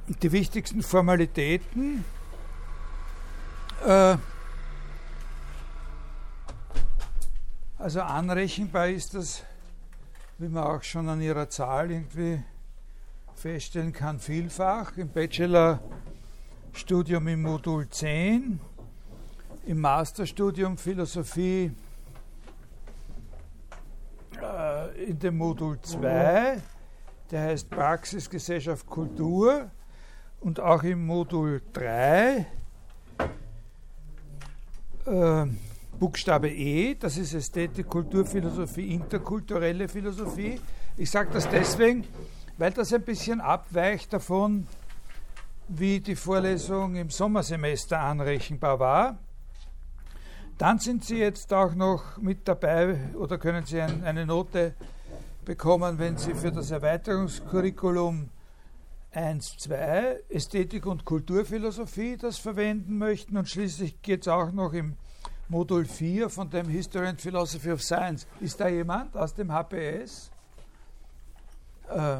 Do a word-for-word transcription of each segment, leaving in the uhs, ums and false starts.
die wichtigsten Formalitäten. Äh, also anrechenbar ist das, wie man auch schon an ihrer Zahl irgendwie feststellen kann, vielfach. Im Bachelorstudium im Modul zehn, im Masterstudium Philosophie äh, in dem Modul zwei, der heißt Praxis, Gesellschaft, Kultur, und auch im Modul drei, äh, Buchstabe E, das ist Ästhetik, Kulturphilosophie, interkulturelle Philosophie. Ich sage das deswegen, weil das ein bisschen abweicht davon, wie die Vorlesung im Sommersemester anrechenbar war. Dann sind Sie jetzt auch noch mit dabei oder können Sie ein, eine Note bekommen, wenn Sie für das Erweiterungskurriculum eins, zwei Ästhetik und Kulturphilosophie das verwenden möchten. Und schließlich geht es auch noch im Modul vier von dem History and Philosophy of Science. Ist da jemand aus dem H P S? Äh,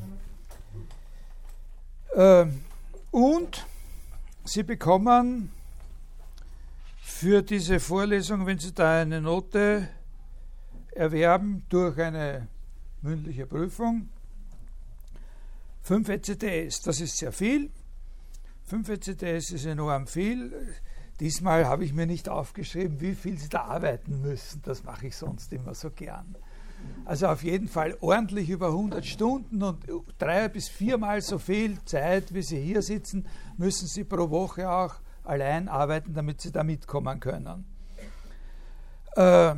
äh, und Sie bekommen für diese Vorlesung, wenn Sie da eine Note erwerben durch eine mündliche Prüfung, fünf E C T S. Das ist sehr viel. fünf E C T S ist enorm viel. Diesmal habe ich mir nicht aufgeschrieben, wie viel Sie da arbeiten müssen. Das mache ich sonst immer so gern. Also auf jeden Fall ordentlich über hundert Stunden und drei bis viermal so viel Zeit, wie Sie hier sitzen, müssen Sie pro Woche auch allein arbeiten, damit Sie da mitkommen können. Äh,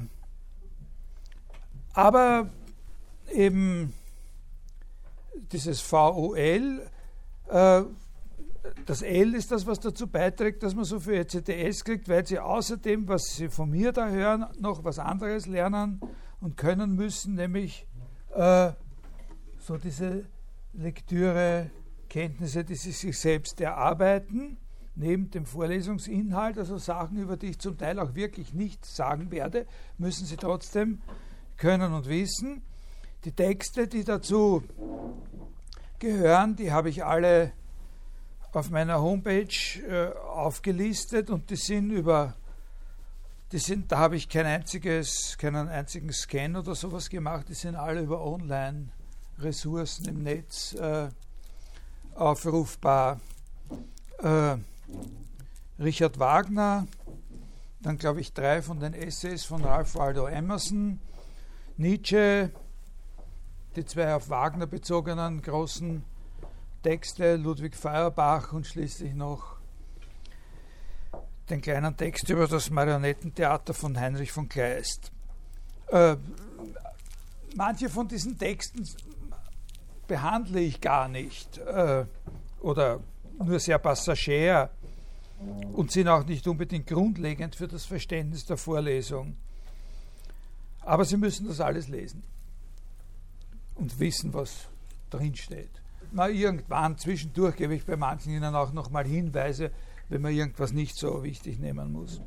aber eben dieses V O L, äh, das L ist das, was dazu beiträgt, dass man so viel E C T S kriegt, weil Sie außerdem, was Sie von mir da hören, noch was anderes lernen und können müssen, nämlich äh, so diese Lektüre, Kenntnisse, die Sie sich selbst erarbeiten, neben dem Vorlesungsinhalt, also Sachen, über die ich zum Teil auch wirklich nichts sagen werde, müssen Sie trotzdem können und wissen. Die Texte, die dazu gehören, die habe ich alle auf meiner Homepage äh, aufgelistet und die sind über, die sind, da habe ich kein einziges, keinen einzigen Scan oder sowas gemacht, die sind alle über Online-Ressourcen im Netz äh, aufrufbar. Äh, Richard Wagner, dann glaube ich drei von den Essays von Ralph Waldo Emerson, Nietzsche, die zwei auf Wagner bezogenen großen Texte, Ludwig Feuerbach und schließlich noch den kleinen Text über das Marionettentheater von Heinrich von Kleist. Äh, manche von diesen Texten behandle ich gar nicht äh, oder nur sehr passagier und sind auch nicht unbedingt grundlegend für das Verständnis der Vorlesung. Aber Sie müssen das alles lesen und wissen, was drinsteht. Na, irgendwann zwischendurch gebe ich bei manchen Ihnen auch nochmal Hinweise, wenn man irgendwas nicht so wichtig nehmen muss.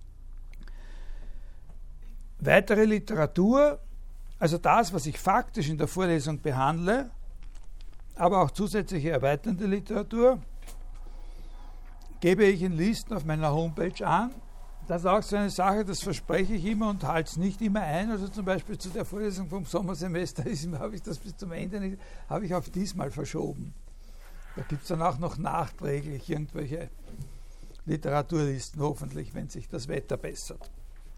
Weitere Literatur, also das, was ich faktisch in der Vorlesung behandle, aber auch zusätzliche erweiternde Literatur, gebe ich in Listen auf meiner Homepage an. Das ist auch so eine Sache, das verspreche ich immer und halte es nicht immer ein. Also zum Beispiel zu der Vorlesung vom Sommersemester habe ich das bis zum Ende nicht, habe ich auf diesmal verschoben. Da gibt es dann auch noch nachträglich irgendwelche Literaturlisten, hoffentlich, wenn sich das Wetter bessert.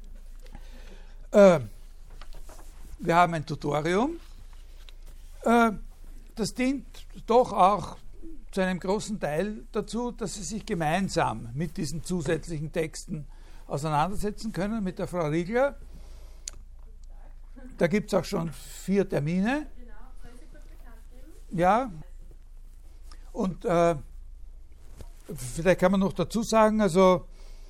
Äh, wir haben ein Tutorium. Äh, das dient doch auch zu einem großen Teil dazu, dass Sie sich gemeinsam mit diesen zusätzlichen Texten auseinandersetzen können, mit der Frau Riegler. Da gibt es auch schon vier Termine. Genau, soll ich Sie kurz bekannt geben? Ja. Und äh, vielleicht kann man noch dazu sagen, also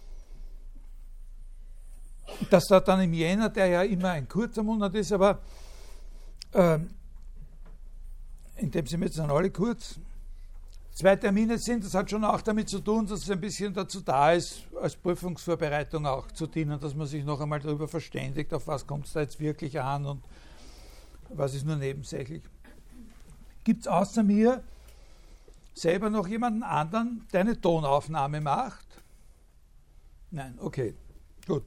dass da dann im Jänner, der ja immer ein kurzer Monat ist, aber äh, in dem sind wir jetzt dann alle kurz, zwei Termine sind, das hat schon auch damit zu tun, dass es ein bisschen dazu da ist, als Prüfungsvorbereitung auch zu dienen, dass man sich noch einmal darüber verständigt, auf was kommt es da jetzt wirklich an und was ist nur nebensächlich. Gibt es außer mir selber noch jemanden anderen, der eine Tonaufnahme macht? Nein, okay, gut.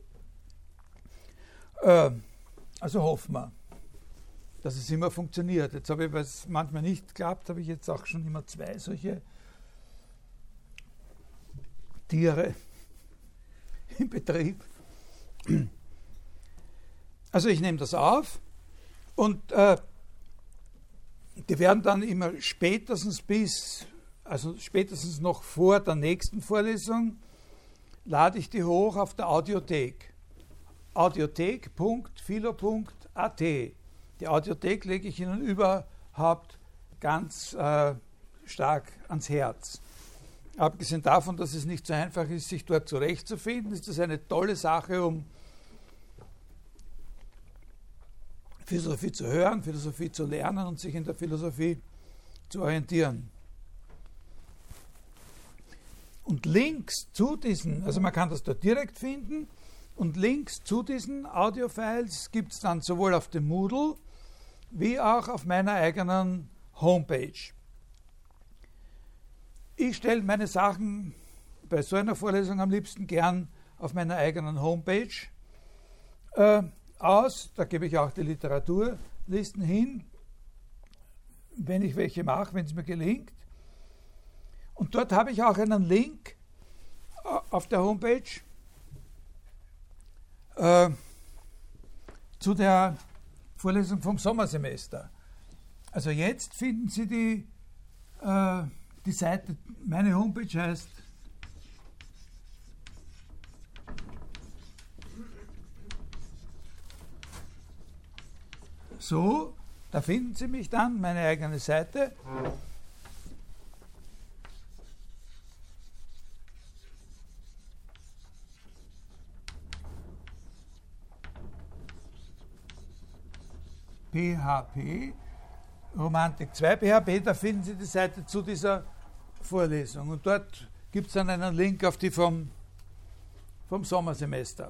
Äh, also hoffen wir, dass es immer funktioniert. Jetzt habe ich, weil es manchmal nicht klappt, habe ich jetzt auch schon immer zwei solche Tiere im Betrieb. Also ich nehme das auf und äh, die werden dann immer spätestens bis, also spätestens noch vor der nächsten Vorlesung, lade ich die hoch auf der Audiothek. audiothek punkt philo punkt a t. Die Audiothek lege ich Ihnen überhaupt ganz äh, stark ans Herz. Abgesehen davon, dass es nicht so einfach ist, sich dort zurechtzufinden, ist das eine tolle Sache, um Philosophie zu hören, Philosophie zu lernen und sich in der Philosophie zu orientieren. Und Links zu diesen, also man kann das dort direkt finden, und Links zu diesen Audiofiles gibt es dann sowohl auf dem Moodle wie auch auf meiner eigenen Homepage. Ich stelle meine Sachen bei so einer Vorlesung am liebsten gern auf meiner eigenen Homepage äh, aus. Da gebe ich auch die Literaturlisten hin, wenn ich welche mache, wenn es mir gelingt. Und dort habe ich auch einen Link auf der Homepage äh, zu der Vorlesung vom Sommersemester. Also jetzt finden Sie die, äh, die Seite, meine Homepage heißt so, da finden Sie mich dann, meine eigene Seite. P H P, Romantik zwei P H P, da finden Sie die Seite zu dieser Vorlesung. Und dort gibt es dann einen Link auf die vom, vom Sommersemester.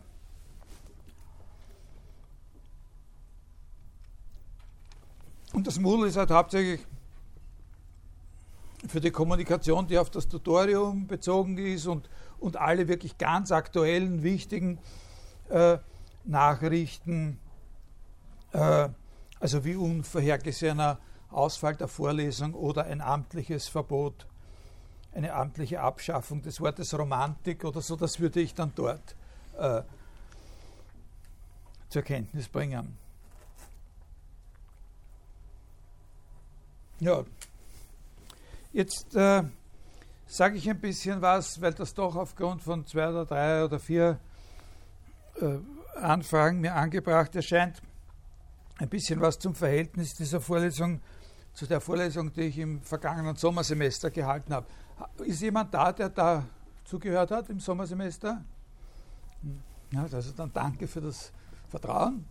Und das Moodle ist halt hauptsächlich für die Kommunikation, die auf das Tutorium bezogen ist und, und alle wirklich ganz aktuellen, wichtigen äh, Nachrichten, äh, also wie unvorhergesehener Ausfall der Vorlesung oder ein amtliches Verbot, eine amtliche Abschaffung des Wortes Romantik oder so, das würde ich dann dort äh, zur Kenntnis bringen. Ja, jetzt äh, sage ich ein bisschen was, weil das doch aufgrund von zwei oder drei oder vier äh, Anfragen mir angebracht erscheint, ein bisschen was zum Verhältnis dieser Vorlesung zu der Vorlesung, die ich im vergangenen Sommersemester gehalten habe. Ist jemand da, der da zugehört hat im Sommersemester? Ja, also dann danke für das Vertrauen.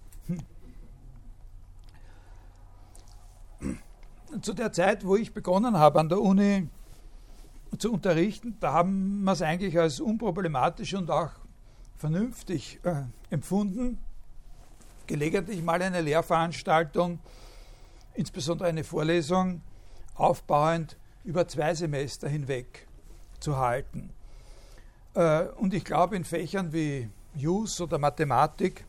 Zu der Zeit, wo ich begonnen habe, an der Uni zu unterrichten, da haben wir es eigentlich als unproblematisch und auch vernünftig äh, empfunden, gelegentlich mal eine Lehrveranstaltung, insbesondere eine Vorlesung, aufbauend über zwei Semester hinweg zu halten. Äh, und ich glaube, in Fächern wie Jus oder Mathematik,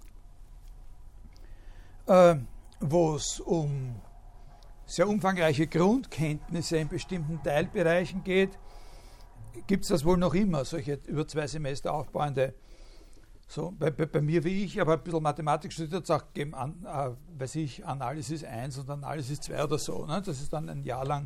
äh, wo es um sehr umfangreiche Grundkenntnisse in bestimmten Teilbereichen geht, gibt es das wohl noch immer, solche über zwei Semester aufbauende. So, bei, bei, bei mir wie ich, aber ein bisschen Mathematik studiert, hat es auch gegeben, an, äh, weiß ich, Analysis eins und Analysis zwei oder so. Ne? Das ist dann ein Jahr lang,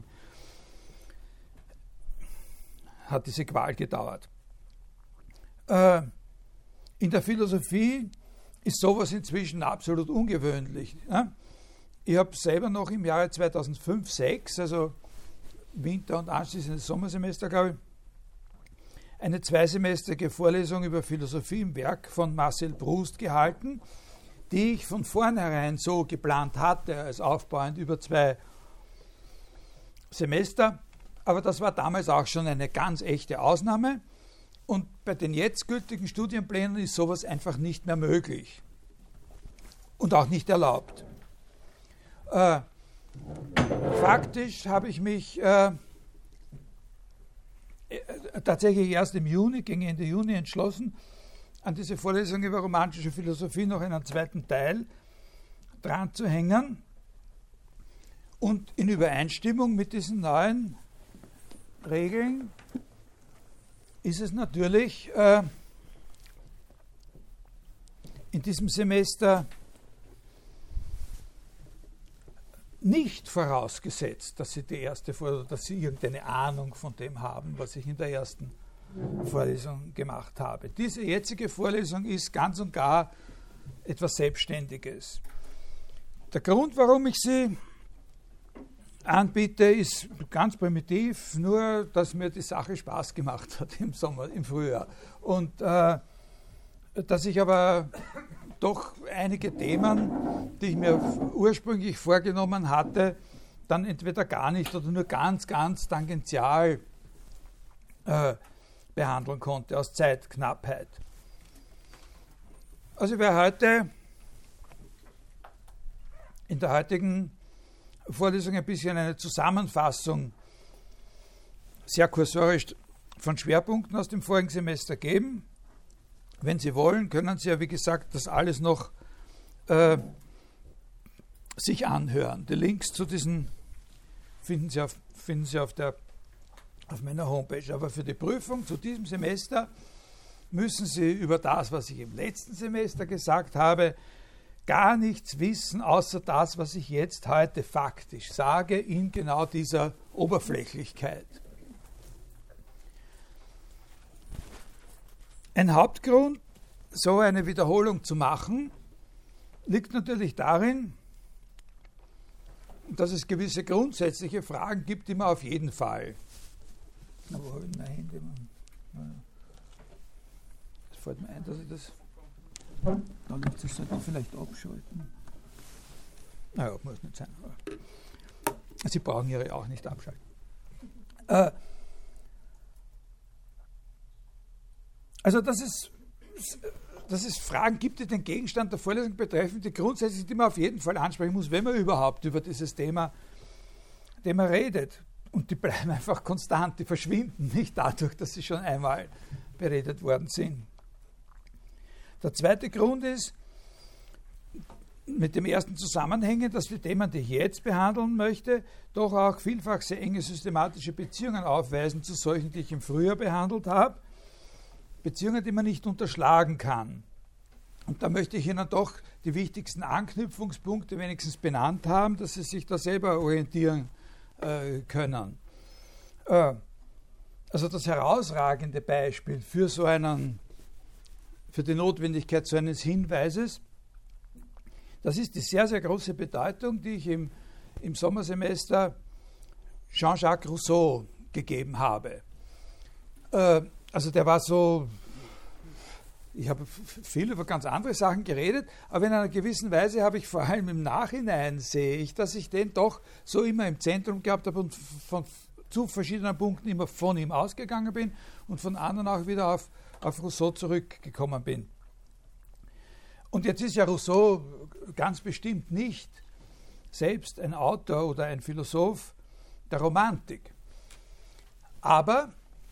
hat diese Qual gedauert. Äh, in der Philosophie ist sowas inzwischen absolut ungewöhnlich. Ne? Ich habe selber noch im Jahre zweitausendfünf sechs, also Winter- und anschließendes Sommersemester, glaube ich, eine zweisemestrige Vorlesung über Philosophie im Werk von Marcel Proust gehalten, die ich von vornherein so geplant hatte, als aufbauend über zwei Semester. Aber das war damals auch schon eine ganz echte Ausnahme. Und bei den jetzt gültigen Studienplänen ist sowas einfach nicht mehr möglich und auch nicht erlaubt. Äh, faktisch habe ich mich äh, tatsächlich erst im Juni, gegen Ende Juni entschlossen, an diese Vorlesung über romantische Philosophie noch einen zweiten Teil dran zu hängen. Und in Übereinstimmung mit diesen neuen Regeln ist es natürlich äh, in diesem Semester nicht vorausgesetzt, dass Sie die erste Vorlesung, dass Sie irgendeine Ahnung von dem haben, was ich in der ersten Vorlesung gemacht habe. Diese jetzige Vorlesung ist ganz und gar etwas Selbstständiges. Der Grund, warum ich sie anbiete, ist ganz primitiv, nur, dass mir die Sache Spaß gemacht hat im Sommer, im Frühjahr. Und äh, dass ich aber doch einige Themen, die ich mir ursprünglich vorgenommen hatte, dann entweder gar nicht oder nur ganz, ganz tangential äh, behandeln konnte, aus Zeitknappheit. Also ich werde heute in der heutigen Vorlesung ein bisschen eine Zusammenfassung, sehr kursorisch, von Schwerpunkten aus dem vorigen Semester geben. Wenn Sie wollen, können Sie ja, wie gesagt, das alles noch äh, sich anhören. Die Links zu diesen finden Sie auf, finden Sie auf, der, auf meiner Homepage. Aber für die Prüfung zu diesem Semester müssen Sie über das, was ich im letzten Semester gesagt habe, gar nichts wissen, außer das, was ich jetzt heute faktisch sage, in genau dieser Oberflächlichkeit. Ein Hauptgrund, so eine Wiederholung zu machen, liegt natürlich darin, dass es gewisse grundsätzliche Fragen gibt, die man auf jeden Fall. Na, wo habe ich mein Handy? Es fällt mir ein, dass ich das. Dann sollte man vielleicht abschalten. Naja, muss nicht sein. Aber Sie brauchen Ihre auch nicht abschalten. Äh, also, dass es, dass es Fragen gibt, die den Gegenstand der Vorlesung betreffen, die grundsätzlich, die man auf jeden Fall ansprechen muss, wenn man überhaupt über dieses Thema, Thema redet. Und die bleiben einfach konstant, die verschwinden nicht dadurch, dass sie schon einmal beredet worden sind. Der zweite Grund ist, mit dem ersten Zusammenhängen, dass die Themen, die ich jetzt behandeln möchte, doch auch vielfach sehr enge systematische Beziehungen aufweisen zu solchen, die ich im Frühjahr behandelt habe. Beziehungen, die man nicht unterschlagen kann. Und da möchte ich Ihnen doch die wichtigsten Anknüpfungspunkte wenigstens benannt haben, dass Sie sich da selber orientieren äh, können. Äh, also das herausragende Beispiel für so einen für die Notwendigkeit so eines Hinweises, das ist die sehr, sehr große Bedeutung, die ich im, im Sommersemester Jean-Jacques Rousseau gegeben habe. Äh, also der war so, ich habe viel über ganz andere Sachen geredet, aber in einer gewissen Weise habe ich vor allem im Nachhinein sehe ich, dass ich den doch so immer im Zentrum gehabt habe und von, zu verschiedenen Punkten immer von ihm ausgegangen bin und von anderen auch wieder auf auf Rousseau zurückgekommen bin. Und jetzt ist ja Rousseau ganz bestimmt nicht selbst ein Autor oder ein Philosoph der Romantik. Aber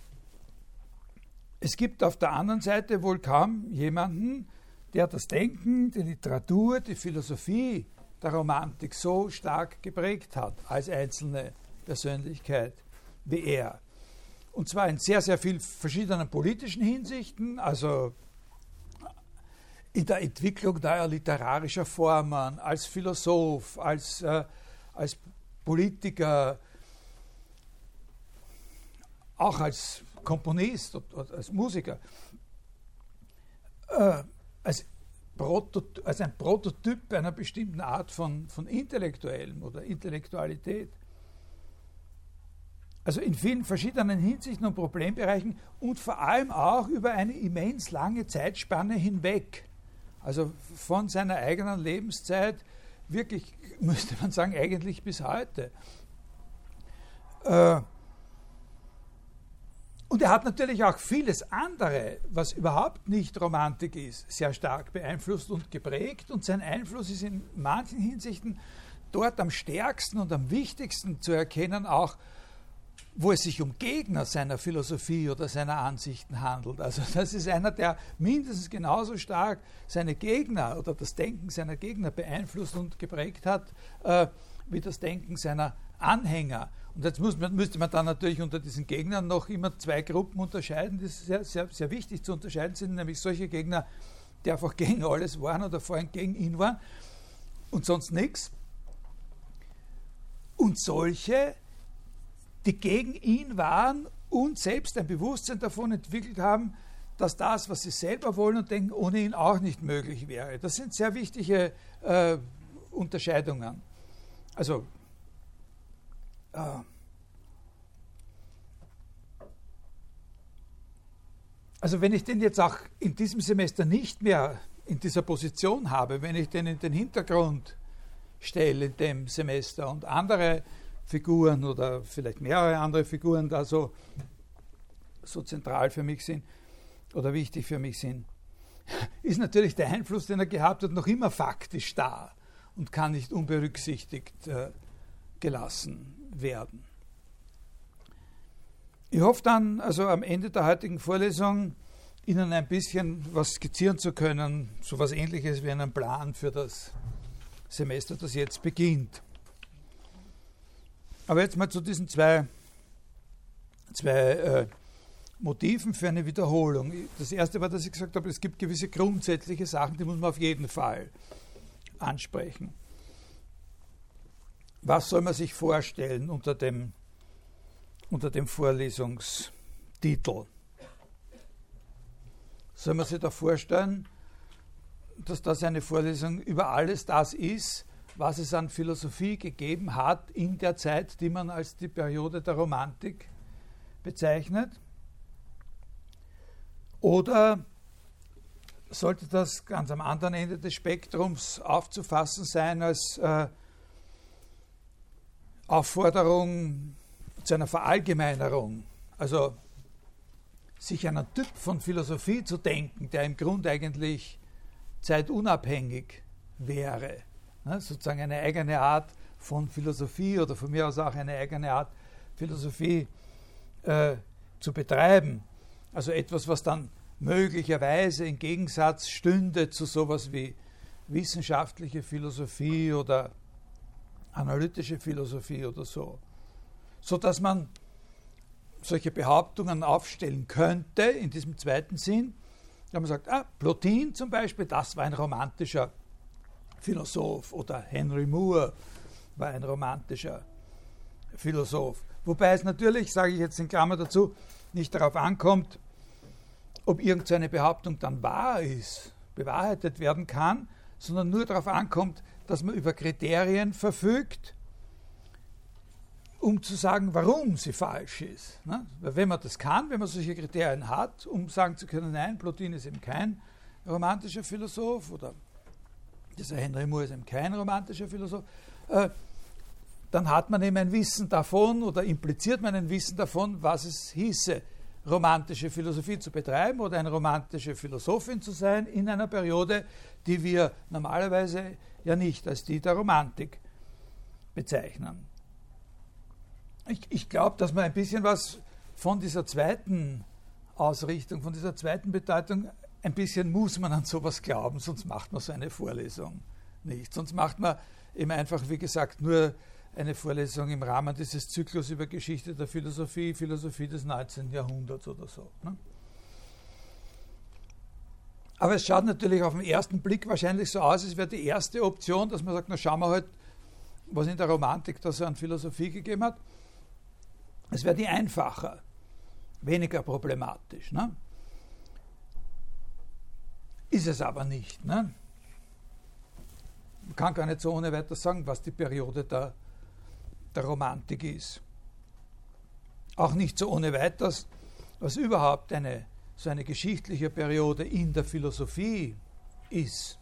es gibt auf der anderen Seite wohl kaum jemanden, der das Denken, die Literatur, die Philosophie der Romantik so stark geprägt hat als einzelne Persönlichkeit wie er. Und zwar in sehr, sehr vielen verschiedenen politischen Hinsichten, also in der Entwicklung neuer literarischer Formen, als Philosoph, als, äh, als Politiker, auch als Komponist und als Musiker, äh, als, Protot- als ein Prototyp einer bestimmten Art von, von Intellektuellem oder Intellektualität. Also in vielen verschiedenen Hinsichten und Problembereichen und vor allem auch über eine immens lange Zeitspanne hinweg. Also von seiner eigenen Lebenszeit wirklich, müsste man sagen, eigentlich bis heute. Äh, und er hat natürlich auch vieles andere, was überhaupt nicht Romantik ist, sehr stark beeinflusst und geprägt. Und sein Einfluss ist in manchen Hinsichten dort am stärksten und am wichtigsten zu erkennen, auch wo es sich um Gegner seiner Philosophie oder seiner Ansichten handelt. Also das ist einer, der mindestens genauso stark seine Gegner oder das Denken seiner Gegner beeinflusst und geprägt hat, äh, wie das Denken seiner Anhänger. Und jetzt muss man, müsste man dann natürlich unter diesen Gegnern noch immer zwei Gruppen unterscheiden, die sehr, sehr, sehr wichtig zu unterscheiden sind, nämlich solche Gegner, die einfach gegen alles waren oder vorhin gegen ihn waren und sonst nichts. Und solche, die gegen ihn waren und selbst ein Bewusstsein davon entwickelt haben, dass das, was sie selber wollen und denken, ohne ihn auch nicht möglich wäre. Das sind sehr wichtige äh, Unterscheidungen. Also, äh, also wenn ich den jetzt auch in diesem Semester nicht mehr in dieser Position habe, wenn ich den in den Hintergrund stelle in dem Semester und andere Figuren oder vielleicht mehrere andere Figuren da so, so zentral für mich sind oder wichtig für mich sind, ist natürlich der Einfluss, den er gehabt hat, noch immer faktisch da und kann nicht unberücksichtigt äh, gelassen werden. Ich hoffe dann, also am Ende der heutigen Vorlesung, Ihnen ein bisschen was skizzieren zu können, so etwas Ähnliches wie einen Plan für das Semester, das jetzt beginnt. Aber jetzt mal zu diesen zwei, zwei äh, Motiven für eine Wiederholung. Das erste war, dass ich gesagt habe, es gibt gewisse grundsätzliche Sachen, die muss man auf jeden Fall ansprechen. Was soll man sich vorstellen unter dem, unter dem Vorlesungstitel? Soll man sich da vorstellen, dass das eine Vorlesung über alles das ist, was es an Philosophie gegeben hat in der Zeit, die man als die Periode der Romantik bezeichnet? Oder sollte das ganz am anderen Ende des Spektrums aufzufassen sein als äh, Aufforderung zu einer Verallgemeinerung? Also sich einen Typ von Philosophie zu denken, der im Grunde eigentlich zeitunabhängig wäre. Ne, sozusagen eine eigene Art von Philosophie oder von mir aus auch eine eigene Art Philosophie äh, zu betreiben. Also etwas, was dann möglicherweise im Gegensatz stünde zu sowas wie wissenschaftliche Philosophie oder analytische Philosophie oder so. Sodass man solche Behauptungen aufstellen könnte, in diesem zweiten Sinn, wenn man sagt, ah, Plotin zum Beispiel, das war ein romantischer Philosoph oder Henry Moore war ein romantischer Philosoph. Wobei es natürlich, sage ich jetzt in Klammer dazu, nicht darauf ankommt, ob irgendeine Behauptung dann wahr ist, bewahrheitet werden kann, sondern nur darauf ankommt, dass man über Kriterien verfügt, um zu sagen, warum sie falsch ist. Ne? Weil wenn man das kann, wenn man solche Kriterien hat, um sagen zu können, nein, Plotin ist eben kein romantischer Philosoph oder dieser Henry Moore ist eben kein romantischer Philosoph, äh, dann hat man eben ein Wissen davon oder impliziert man ein Wissen davon, was es hieße, romantische Philosophie zu betreiben oder eine romantische Philosophin zu sein in einer Periode, die wir normalerweise ja nicht als die der Romantik bezeichnen. Ich, ich glaube, dass man ein bisschen was von dieser zweiten Ausrichtung, von dieser zweiten Bedeutung, ein bisschen muss man an sowas glauben, sonst macht man so eine Vorlesung nicht. Sonst macht man eben einfach, wie gesagt, nur eine Vorlesung im Rahmen dieses Zyklus über Geschichte der Philosophie, Philosophie des neunzehnten Jahrhunderts oder so. Ne? Aber es schaut natürlich auf den ersten Blick wahrscheinlich so aus, es wäre die erste Option, dass man sagt, na schauen wir halt, was in der Romantik da so an Philosophie gegeben hat. Es wäre die einfacher, weniger problematisch. Ne? Ist es aber nicht. Ne? Man kann gar nicht so ohne weiteres sagen, was die Periode der, der Romantik ist. Auch nicht so ohne weiteres, was überhaupt eine, so eine geschichtliche Periode in der Philosophie ist.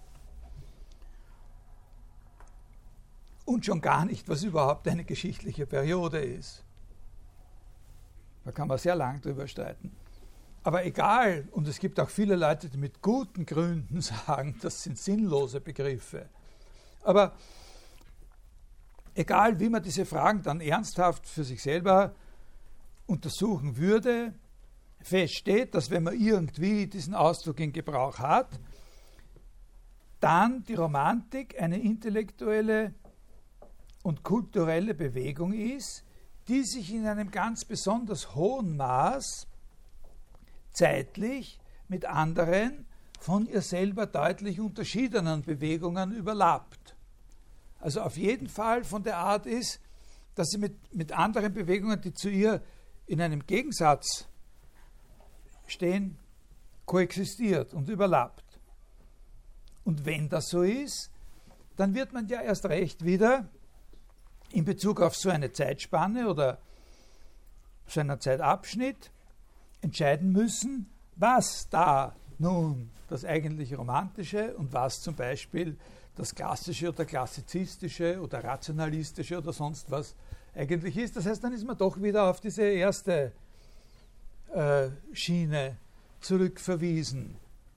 Und schon gar nicht, was überhaupt eine geschichtliche Periode ist. Da kann man sehr lang drüber streiten. Aber egal, und es gibt auch viele Leute, die mit guten Gründen sagen, das sind sinnlose Begriffe. Aber egal, wie man diese Fragen dann ernsthaft für sich selber untersuchen würde, feststeht, dass wenn man irgendwie diesen Ausdruck in Gebrauch hat, dann die Romantik eine intellektuelle und kulturelle Bewegung ist, die sich in einem ganz besonders hohen Maß zeitlich mit anderen von ihr selber deutlich unterschiedenen Bewegungen überlappt. Also auf jeden Fall von der Art ist, dass sie mit, mit anderen Bewegungen, die zu ihr in einem Gegensatz stehen, koexistiert und überlappt. Und wenn das so ist, dann wird man ja erst recht wieder in Bezug auf so eine Zeitspanne oder so einen Zeitabschnitt entscheiden müssen, was da nun das eigentlich Romantische und was zum Beispiel das Klassische oder Klassizistische oder Rationalistische oder sonst was eigentlich ist. Das heißt, dann ist man doch wieder auf diese erste äh, Schiene zurückverwiesen.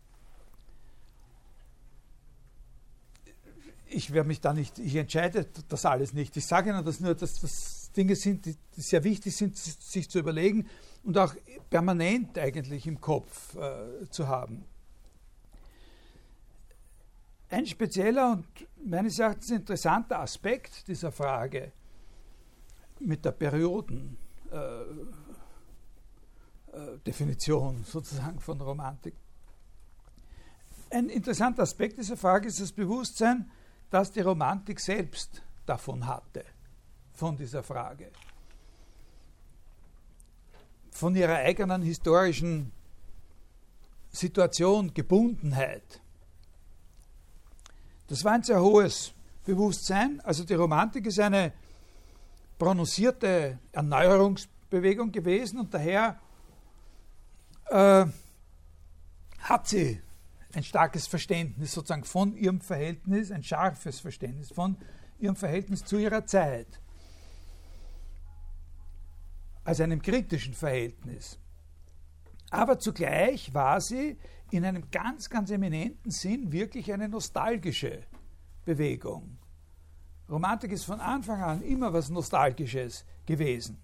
Ich werde mich da nicht, ich entscheide das alles nicht. Ich sage Ihnen das nur, dass das Dinge sind, die sehr wichtig sind, sich zu überlegen und auch permanent eigentlich im Kopf äh, zu haben. Ein spezieller und meines Erachtens interessanter Aspekt dieser Frage mit der Periodendefinition äh, äh, sozusagen von Romantik. Ein interessanter Aspekt dieser Frage ist das Bewusstsein, dass die Romantik selbst davon hatte, von dieser Frage. Von ihrer eigenen historischen Situation, Gebundenheit. Das war ein sehr hohes Bewusstsein. Also die Romantik ist eine prononcierte Erneuerungsbewegung gewesen und daher äh, hat sie ein starkes Verständnis sozusagen von ihrem Verhältnis, ein scharfes Verständnis von ihrem Verhältnis zu ihrer Zeit. Also einem kritischen Verhältnis. Aber zugleich war sie in einem ganz, ganz eminenten Sinn wirklich eine nostalgische Bewegung. Romantik ist von Anfang an immer was Nostalgisches gewesen.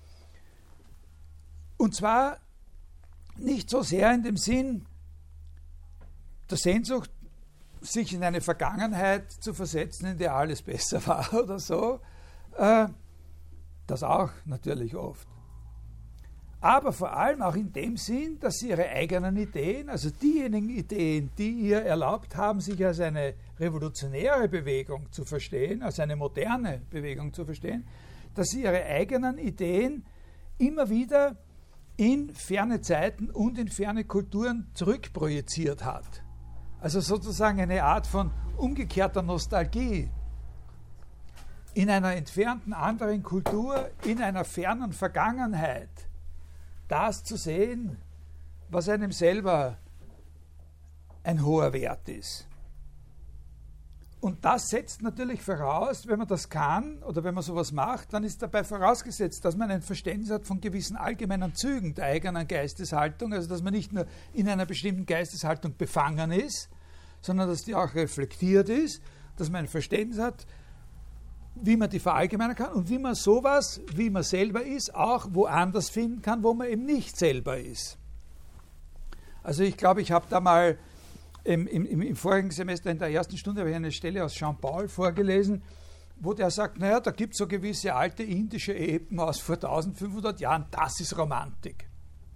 Und zwar nicht so sehr in dem Sinn der Sehnsucht, sich in eine Vergangenheit zu versetzen, in der alles besser war oder so. Äh, das auch natürlich oft. Aber vor allem auch in dem Sinn, dass sie ihre eigenen Ideen, also diejenigen Ideen, die ihr erlaubt haben, sich als eine revolutionäre Bewegung zu verstehen, als eine moderne Bewegung zu verstehen, dass sie ihre eigenen Ideen immer wieder in ferne Zeiten und in ferne Kulturen zurückprojiziert hat. Also sozusagen eine Art von umgekehrter Nostalgie. In einer entfernten anderen Kultur, in einer fernen Vergangenheit, das zu sehen, was einem selber ein hoher Wert ist. Und das setzt natürlich voraus, wenn man das kann oder wenn man sowas macht, dann ist dabei vorausgesetzt, dass man ein Verständnis hat von gewissen allgemeinen Zügen der eigenen Geisteshaltung, also dass man nicht nur in einer bestimmten Geisteshaltung befangen ist, sondern dass die auch reflektiert ist, dass man ein Verständnis hat, wie man die verallgemeinern kann und wie man sowas, wie man selber ist, auch woanders finden kann, wo man eben nicht selber ist. Also ich glaube, ich habe da mal im, im, im vorigen Semester in der ersten Stunde habe ich eine Stelle aus Jean-Paul vorgelesen, wo der sagt, naja, da gibt es so gewisse alte indische Epen aus vor eintausendfünfhundert Jahren, das ist Romantik.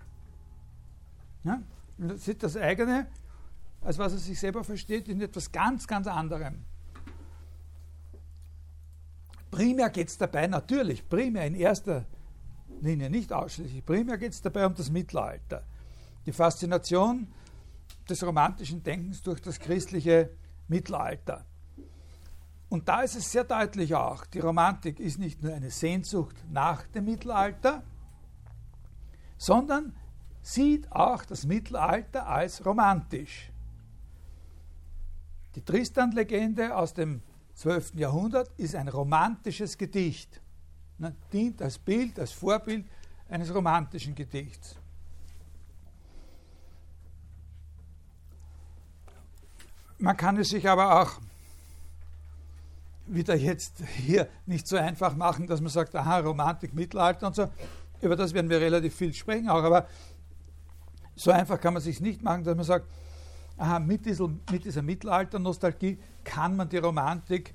Ja? Das sieht das eigene, als was er sich selber versteht, in etwas ganz, ganz anderem. Primär geht es dabei natürlich, primär in erster Linie, nicht ausschließlich, primär geht es dabei um das Mittelalter. Die Faszination des romantischen Denkens durch das christliche Mittelalter. Und da ist es sehr deutlich auch, die Romantik ist nicht nur eine Sehnsucht nach dem Mittelalter, sondern sieht auch das Mittelalter als romantisch. Die Tristan-Legende aus dem zwölften Jahrhundert ist ein romantisches Gedicht. Ne, dient als Bild, als Vorbild eines romantischen Gedichts. Man kann es sich aber auch wieder jetzt hier nicht so einfach machen, dass man sagt, aha, Romantik, Mittelalter und so. über das werden wir relativ viel sprechen auch, aber so einfach kann man es sich nicht machen, dass man sagt, aha, mit dieser, mit dieser Mittelalter-Nostalgie kann man die Romantik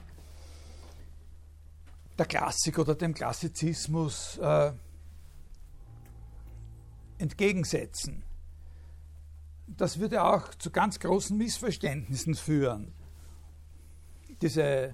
der Klassik oder dem Klassizismus äh, entgegensetzen. Das würde auch zu ganz großen Missverständnissen führen. Diese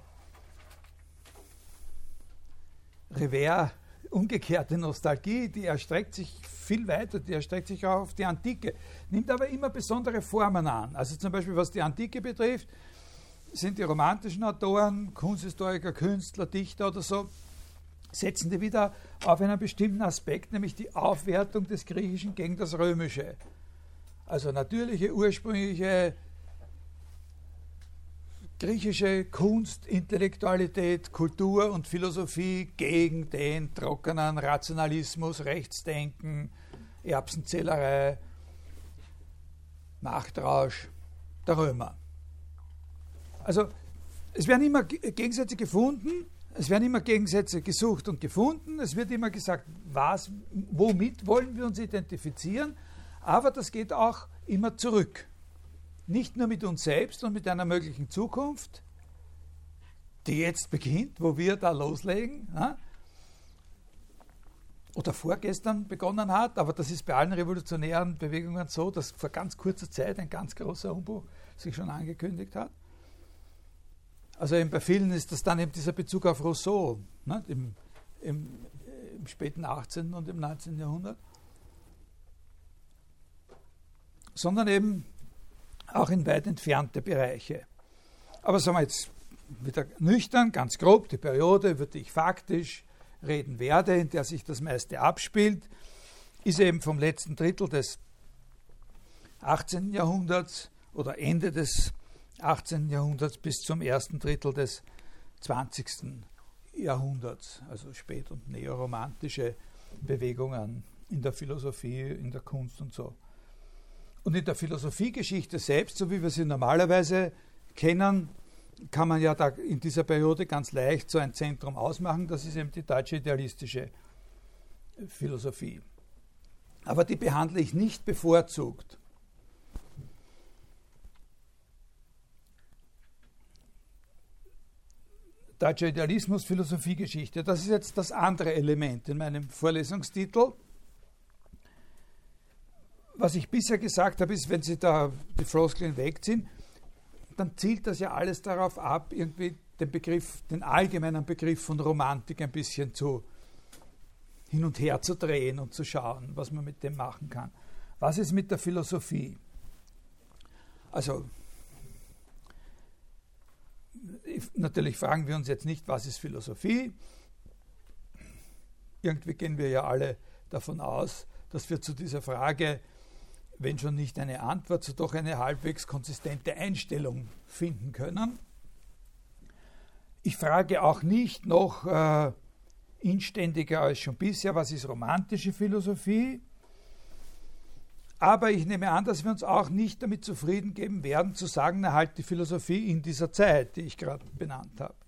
Revers, umgekehrte Nostalgie, die erstreckt sich viel weiter, die erstreckt sich auch auf die Antike, nimmt aber immer besondere Formen an. Also zum Beispiel, was die Antike betrifft, sind die romantischen Autoren, Kunsthistoriker, Künstler, Dichter oder so, setzen die wieder auf einen bestimmten Aspekt, nämlich die Aufwertung des Griechischen gegen das Römische. Also natürliche, ursprüngliche griechische Kunst, Intellektualität, Kultur und Philosophie gegen den trockenen Rationalismus, Rechtsdenken, Erbsenzählerei, Machtrausch der Römer. Also es werden immer Gegensätze gefunden, es werden immer Gegensätze gesucht und gefunden, es wird immer gesagt, was, womit wollen wir uns identifizieren, aber das geht auch immer zurück. Nicht nur mit uns selbst und mit einer möglichen Zukunft, die jetzt beginnt, wo wir da loslegen, ja, oder vorgestern begonnen hat, aber das ist bei allen revolutionären Bewegungen so, dass vor ganz kurzer Zeit ein ganz großer Umbruch sich schon angekündigt hat. Also eben bei vielen ist das dann eben dieser Bezug auf Rousseau, ne, im, im, im späten achtzehnten und im neunzehnten Jahrhundert, sondern eben auch in weit entfernte Bereiche. Aber sagen wir jetzt wieder nüchtern, ganz grob, die Periode, über die ich faktisch reden werde, in der sich das meiste abspielt, ist eben vom letzten Drittel des achtzehnten Jahrhunderts oder Ende des achtzehnten Jahrhunderts bis zum ersten Drittel des zwanzigsten Jahrhunderts, also spät- und neoromantische Bewegungen in der Philosophie, in der Kunst und so. Und in der Philosophiegeschichte selbst, so wie wir sie normalerweise kennen, kann man ja da in dieser Periode ganz leicht so ein Zentrum ausmachen. Das ist eben die deutsche idealistische Philosophie. Aber die behandle ich nicht bevorzugt. Deutscher Idealismus, Philosophiegeschichte. Das ist jetzt das andere Element in meinem Vorlesungstitel. Was ich bisher gesagt habe, ist, wenn Sie da die Floskeln wegziehen, dann zielt das ja alles darauf ab, irgendwie den Begriff, den allgemeinen Begriff von Romantik ein bisschen zu hin und her zu drehen und zu schauen, was man mit dem machen kann. Was ist mit der Philosophie? Also, natürlich fragen wir uns jetzt nicht, was ist Philosophie? Irgendwie gehen wir ja alle davon aus, dass wir zu dieser Frage, wenn schon nicht eine Antwort, so doch eine halbwegs konsistente Einstellung finden können. Ich frage auch nicht noch äh, inständiger als schon bisher, was ist romantische Philosophie? Aber ich nehme an, dass wir uns auch nicht damit zufrieden geben werden, zu sagen, na halt die Philosophie in dieser Zeit, die ich gerade benannt habe.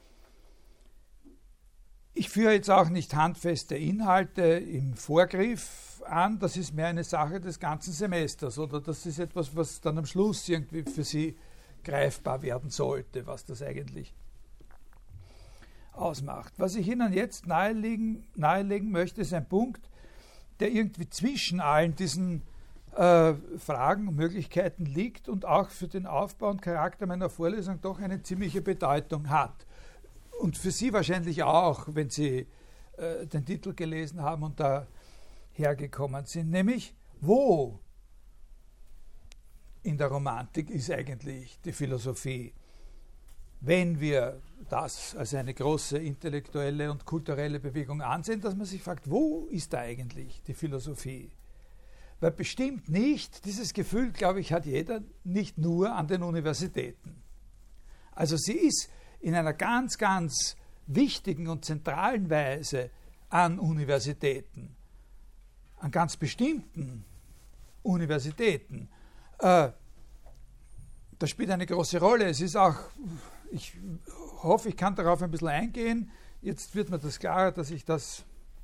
Ich führe jetzt auch nicht handfeste Inhalte im Vorgriff an, das ist mehr eine Sache des ganzen Semesters oder das ist etwas, was dann am Schluss irgendwie für Sie greifbar werden sollte, was das eigentlich ausmacht. Was ich Ihnen jetzt nahelegen, nahelegen möchte, ist ein Punkt, der irgendwie zwischen allen diesen äh, Fragen und Möglichkeiten liegt und auch für den Aufbau und Charakter meiner Vorlesung doch eine ziemliche Bedeutung hat. Und für Sie wahrscheinlich auch, wenn Sie äh, den Titel gelesen haben und da hergekommen sind, nämlich wo in der Romantik ist eigentlich die Philosophie, wenn wir das als eine große intellektuelle und kulturelle Bewegung ansehen, dass man sich fragt, wo ist da eigentlich die Philosophie? Weil bestimmt nicht, dieses Gefühl, glaube ich, hat jeder, nicht nur an den Universitäten. Also sie ist in einer ganz, ganz wichtigen und zentralen Weise an Universitäten, an ganz bestimmten Universitäten. Äh, das spielt eine große Rolle. Es ist auch, ich hoffe, ich kann darauf ein bisschen eingehen. Jetzt wird mir das klarer, dass ich das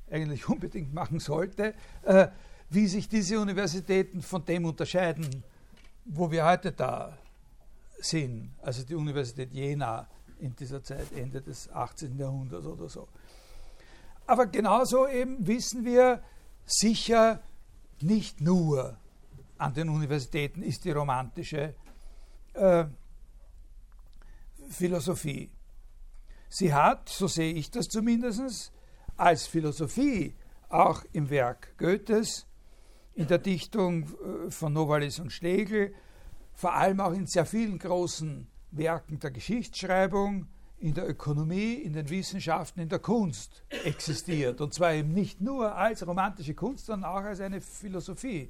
eigentlich unbedingt machen sollte, äh, wie sich diese Universitäten von dem unterscheiden, wo wir heute da sind, also die Universität Jena in dieser Zeit, Ende des achtzehnten Jahrhunderts oder so. Aber genauso eben wissen wir sicher, nicht nur an den Universitäten ist die romantische äh, Philosophie. Sie hat, so sehe ich das zumindest, als Philosophie auch im Werk Goethes, in der Dichtung von Novalis und Schlegel, vor allem auch in sehr vielen großen Werken der Geschichtsschreibung, in der Ökonomie, in den Wissenschaften, in der Kunst existiert. Und zwar eben nicht nur als romantische Kunst, sondern auch als eine Philosophie.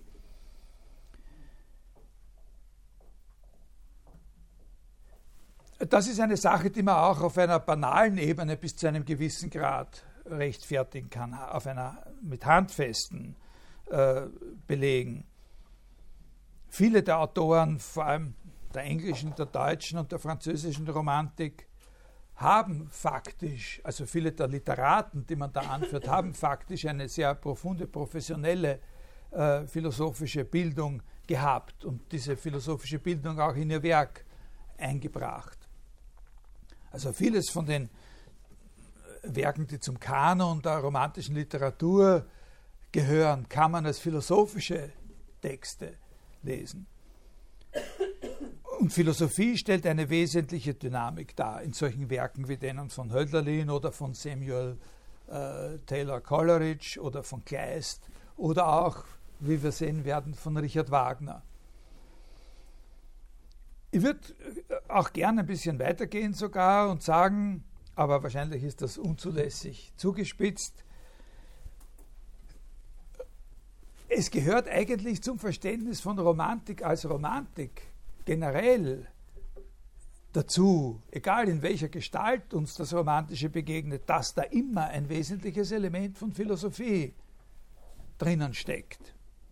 Das ist eine Sache, die man auch auf einer banalen Ebene bis zu einem gewissen Grad rechtfertigen kann, auf einer mit handfesten äh, Belegen. Viele der Autoren, vor allem der englischen, der deutschen und der französischen Romantik, haben faktisch, also viele der Literaten, die man da anführt, haben faktisch eine sehr profunde, professionelle äh, philosophische Bildung gehabt und diese philosophische Bildung auch in ihr Werk eingebracht. Also vieles von den Werken, die zum Kanon der romantischen Literatur gehören, kann man als philosophische Texte lesen. Und Philosophie stellt eine wesentliche Dynamik dar in solchen Werken wie denen von Hölderlin oder von Samuel äh, Taylor Coleridge oder von Kleist oder auch, wie wir sehen werden, von Richard Wagner. Ich würde auch gerne ein bisschen weitergehen sogar und sagen, aber wahrscheinlich ist das unzulässig zugespitzt, es gehört eigentlich zum Verständnis von Romantik als Romantik generell dazu, egal in welcher Gestalt uns das Romantische begegnet, dass da immer ein wesentliches Element von Philosophie drinnen steckt.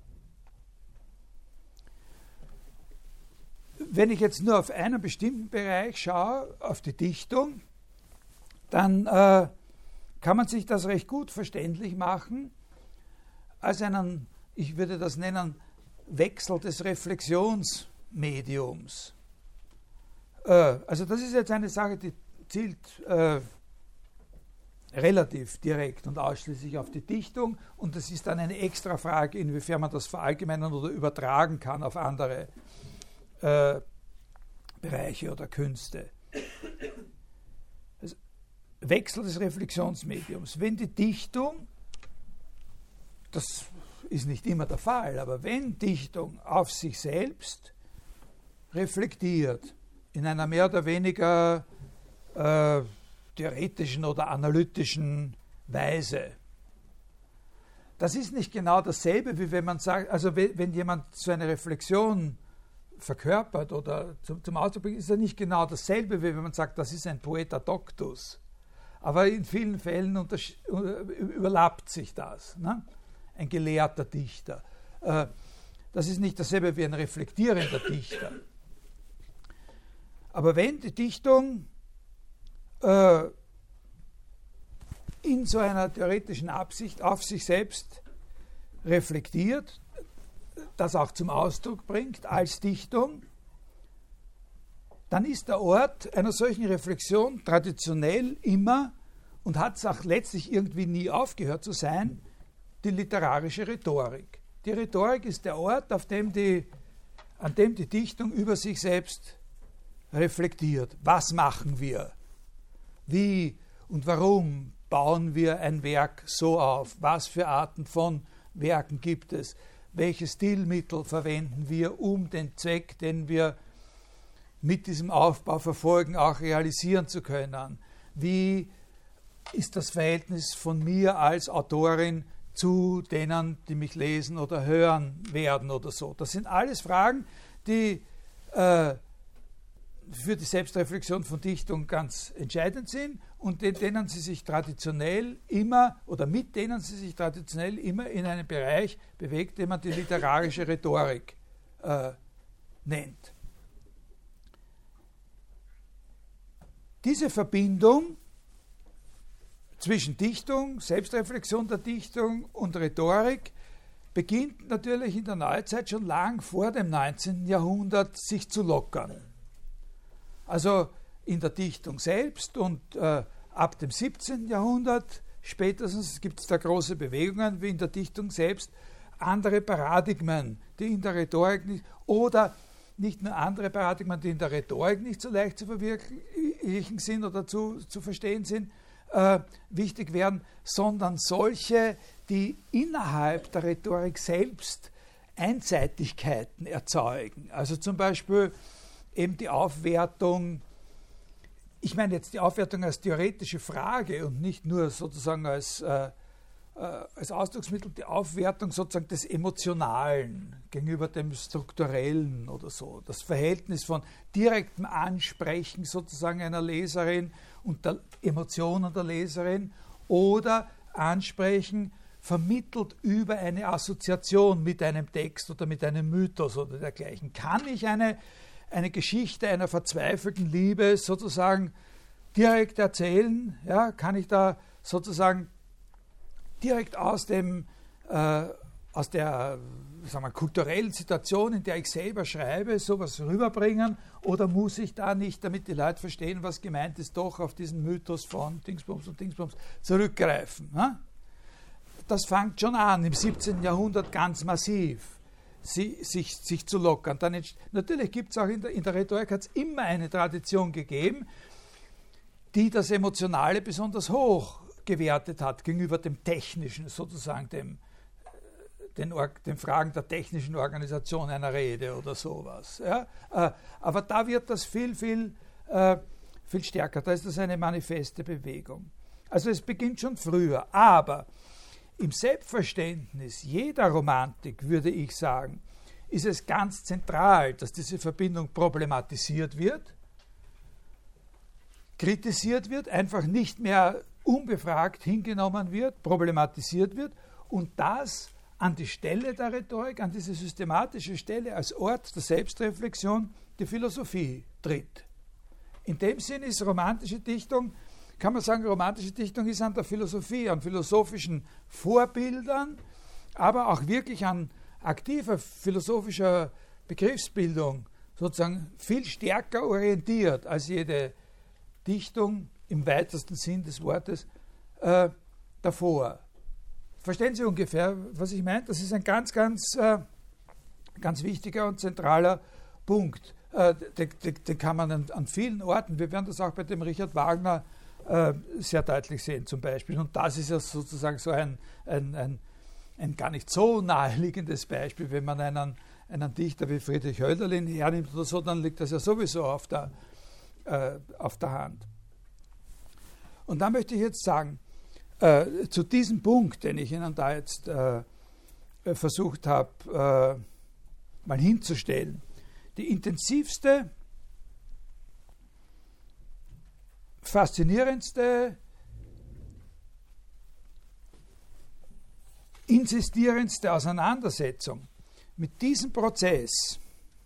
Wenn ich jetzt nur auf einen bestimmten Bereich schaue, auf die Dichtung, dann äh, kann man sich das recht gut verständlich machen als einen, ich würde das nennen, Wechsel des Reflexionsmediums. Äh, also das ist jetzt eine Sache, die zielt äh, relativ direkt und ausschließlich auf die Dichtung und das ist dann eine extra Frage, inwiefern man das verallgemeinern oder übertragen kann auf andere äh, Bereiche oder Künste. Das Wechsel des Reflexionsmediums. Wenn die Dichtung, das ist nicht immer der Fall, aber wenn Dichtung auf sich selbst reflektiert, in einer mehr oder weniger äh, theoretischen oder analytischen Weise, das ist nicht genau dasselbe, wie wenn man sagt, also wenn jemand so eine Reflexion verkörpert oder zum, zum Ausdruck bringt, ist ja nicht genau dasselbe, wie wenn man sagt, das ist ein Poeta doctus. Aber in vielen Fällen überlappt sich das. Ne? Ein gelehrter Dichter. Äh, das ist nicht dasselbe wie ein reflektierender Dichter. Aber wenn die Dichtung äh, in so einer theoretischen Absicht auf sich selbst reflektiert, das auch zum Ausdruck bringt als Dichtung, dann ist der Ort einer solchen Reflexion traditionell immer und hat es auch letztlich irgendwie nie aufgehört zu sein, die literarische Rhetorik. Die Rhetorik ist der Ort, auf dem die, an dem die Dichtung über sich selbst reflektiert. Was machen wir? Wie und warum bauen wir ein Werk so auf? Was für Arten von Werken gibt es? Welche Stilmittel verwenden wir, um den Zweck, den wir mit diesem Aufbau verfolgen, auch realisieren zu können? Wie ist das Verhältnis von mir als Autorin zu denen, die mich lesen oder hören werden oder so? Das sind alles Fragen, die äh, für die Selbstreflexion von Dichtung ganz entscheidend sind und in denen sie sich traditionell immer oder mit denen sie sich traditionell immer in einem Bereich bewegt, den man die literarische Rhetorik äh, nennt. Diese Verbindung zwischen Dichtung, Selbstreflexion der Dichtung und Rhetorik beginnt natürlich in der Neuzeit schon lang vor dem neunzehnten Jahrhundert sich zu lockern. Also in der Dichtung selbst und äh, ab dem siebzehnten Jahrhundert spätestens gibt es da große Bewegungen wie in der Dichtung selbst, andere Paradigmen, die in der Rhetorik nicht, oder nicht nur andere Paradigmen, die in der Rhetorik nicht so leicht zu verwirklichen sind oder zu, zu verstehen sind, äh, wichtig werden, sondern solche, die innerhalb der Rhetorik selbst Einseitigkeiten erzeugen. Also zum Beispiel eben die Aufwertung, ich meine jetzt die Aufwertung als theoretische Frage und nicht nur sozusagen als, äh, äh, als Ausdrucksmittel, die Aufwertung sozusagen des Emotionalen gegenüber dem Strukturellen oder so. Das Verhältnis von direktem Ansprechen sozusagen einer Leserin und der Emotionen der Leserin oder Ansprechen vermittelt über eine Assoziation mit einem Text oder mit einem Mythos oder dergleichen. Kann ich eine eine Geschichte einer verzweifelten Liebe sozusagen direkt erzählen, ja, kann ich da sozusagen direkt aus dem äh, aus der sagen wir, kulturellen Situation, in der ich selber schreibe, sowas rüberbringen, oder muss ich da nicht, damit die Leute verstehen, was gemeint ist, doch auf diesen Mythos von Dingsbums und Dingsbums zurückgreifen? Ja? Das fängt schon an im siebzehnten Jahrhundert ganz massiv. Sie, sich, sich zu lockern. Dann entsteht, natürlich gibt es auch in der, in der Rhetorik hat es immer eine Tradition gegeben, die das Emotionale besonders hoch gewertet hat gegenüber dem Technischen, sozusagen dem, den, den Fragen der technischen Organisation einer Rede oder sowas. Ja? Aber da wird das viel, viel, viel stärker. Da ist das eine manifeste Bewegung. Also es beginnt schon früher, aber im Selbstverständnis jeder Romantik, würde ich sagen, ist es ganz zentral, dass diese Verbindung problematisiert wird, kritisiert wird, einfach nicht mehr unbefragt hingenommen wird, problematisiert wird und das an die Stelle der Rhetorik, an diese systematische Stelle als Ort der Selbstreflexion die Philosophie tritt. In dem Sinn ist romantische Dichtung, kann man sagen, romantische Dichtung ist an der Philosophie, an philosophischen Vorbildern, aber auch wirklich an aktiver philosophischer Begriffsbildung sozusagen viel stärker orientiert als jede Dichtung im weitesten Sinn des Wortes äh, davor. Verstehen Sie ungefähr, was ich meine? Das ist ein ganz, ganz, äh, ganz wichtiger und zentraler Punkt. Äh, den, den, den kann man an, an vielen Orten, wir werden das auch bei dem Richard Wagner äh, sehr deutlich sehen zum Beispiel. Und das ist ja sozusagen so ein, ein, ein, ein gar nicht so naheliegendes Beispiel. Wenn man einen, einen Dichter wie Friedrich Hölderlin hernimmt oder so, dann liegt das ja sowieso auf der, äh, auf der Hand. Und da möchte ich jetzt sagen, äh, zu diesem Punkt, den ich Ihnen da jetzt äh, versucht habe, äh, mal hinzustellen, die intensivste, faszinierendste, insistierendste Auseinandersetzung mit diesem Prozess,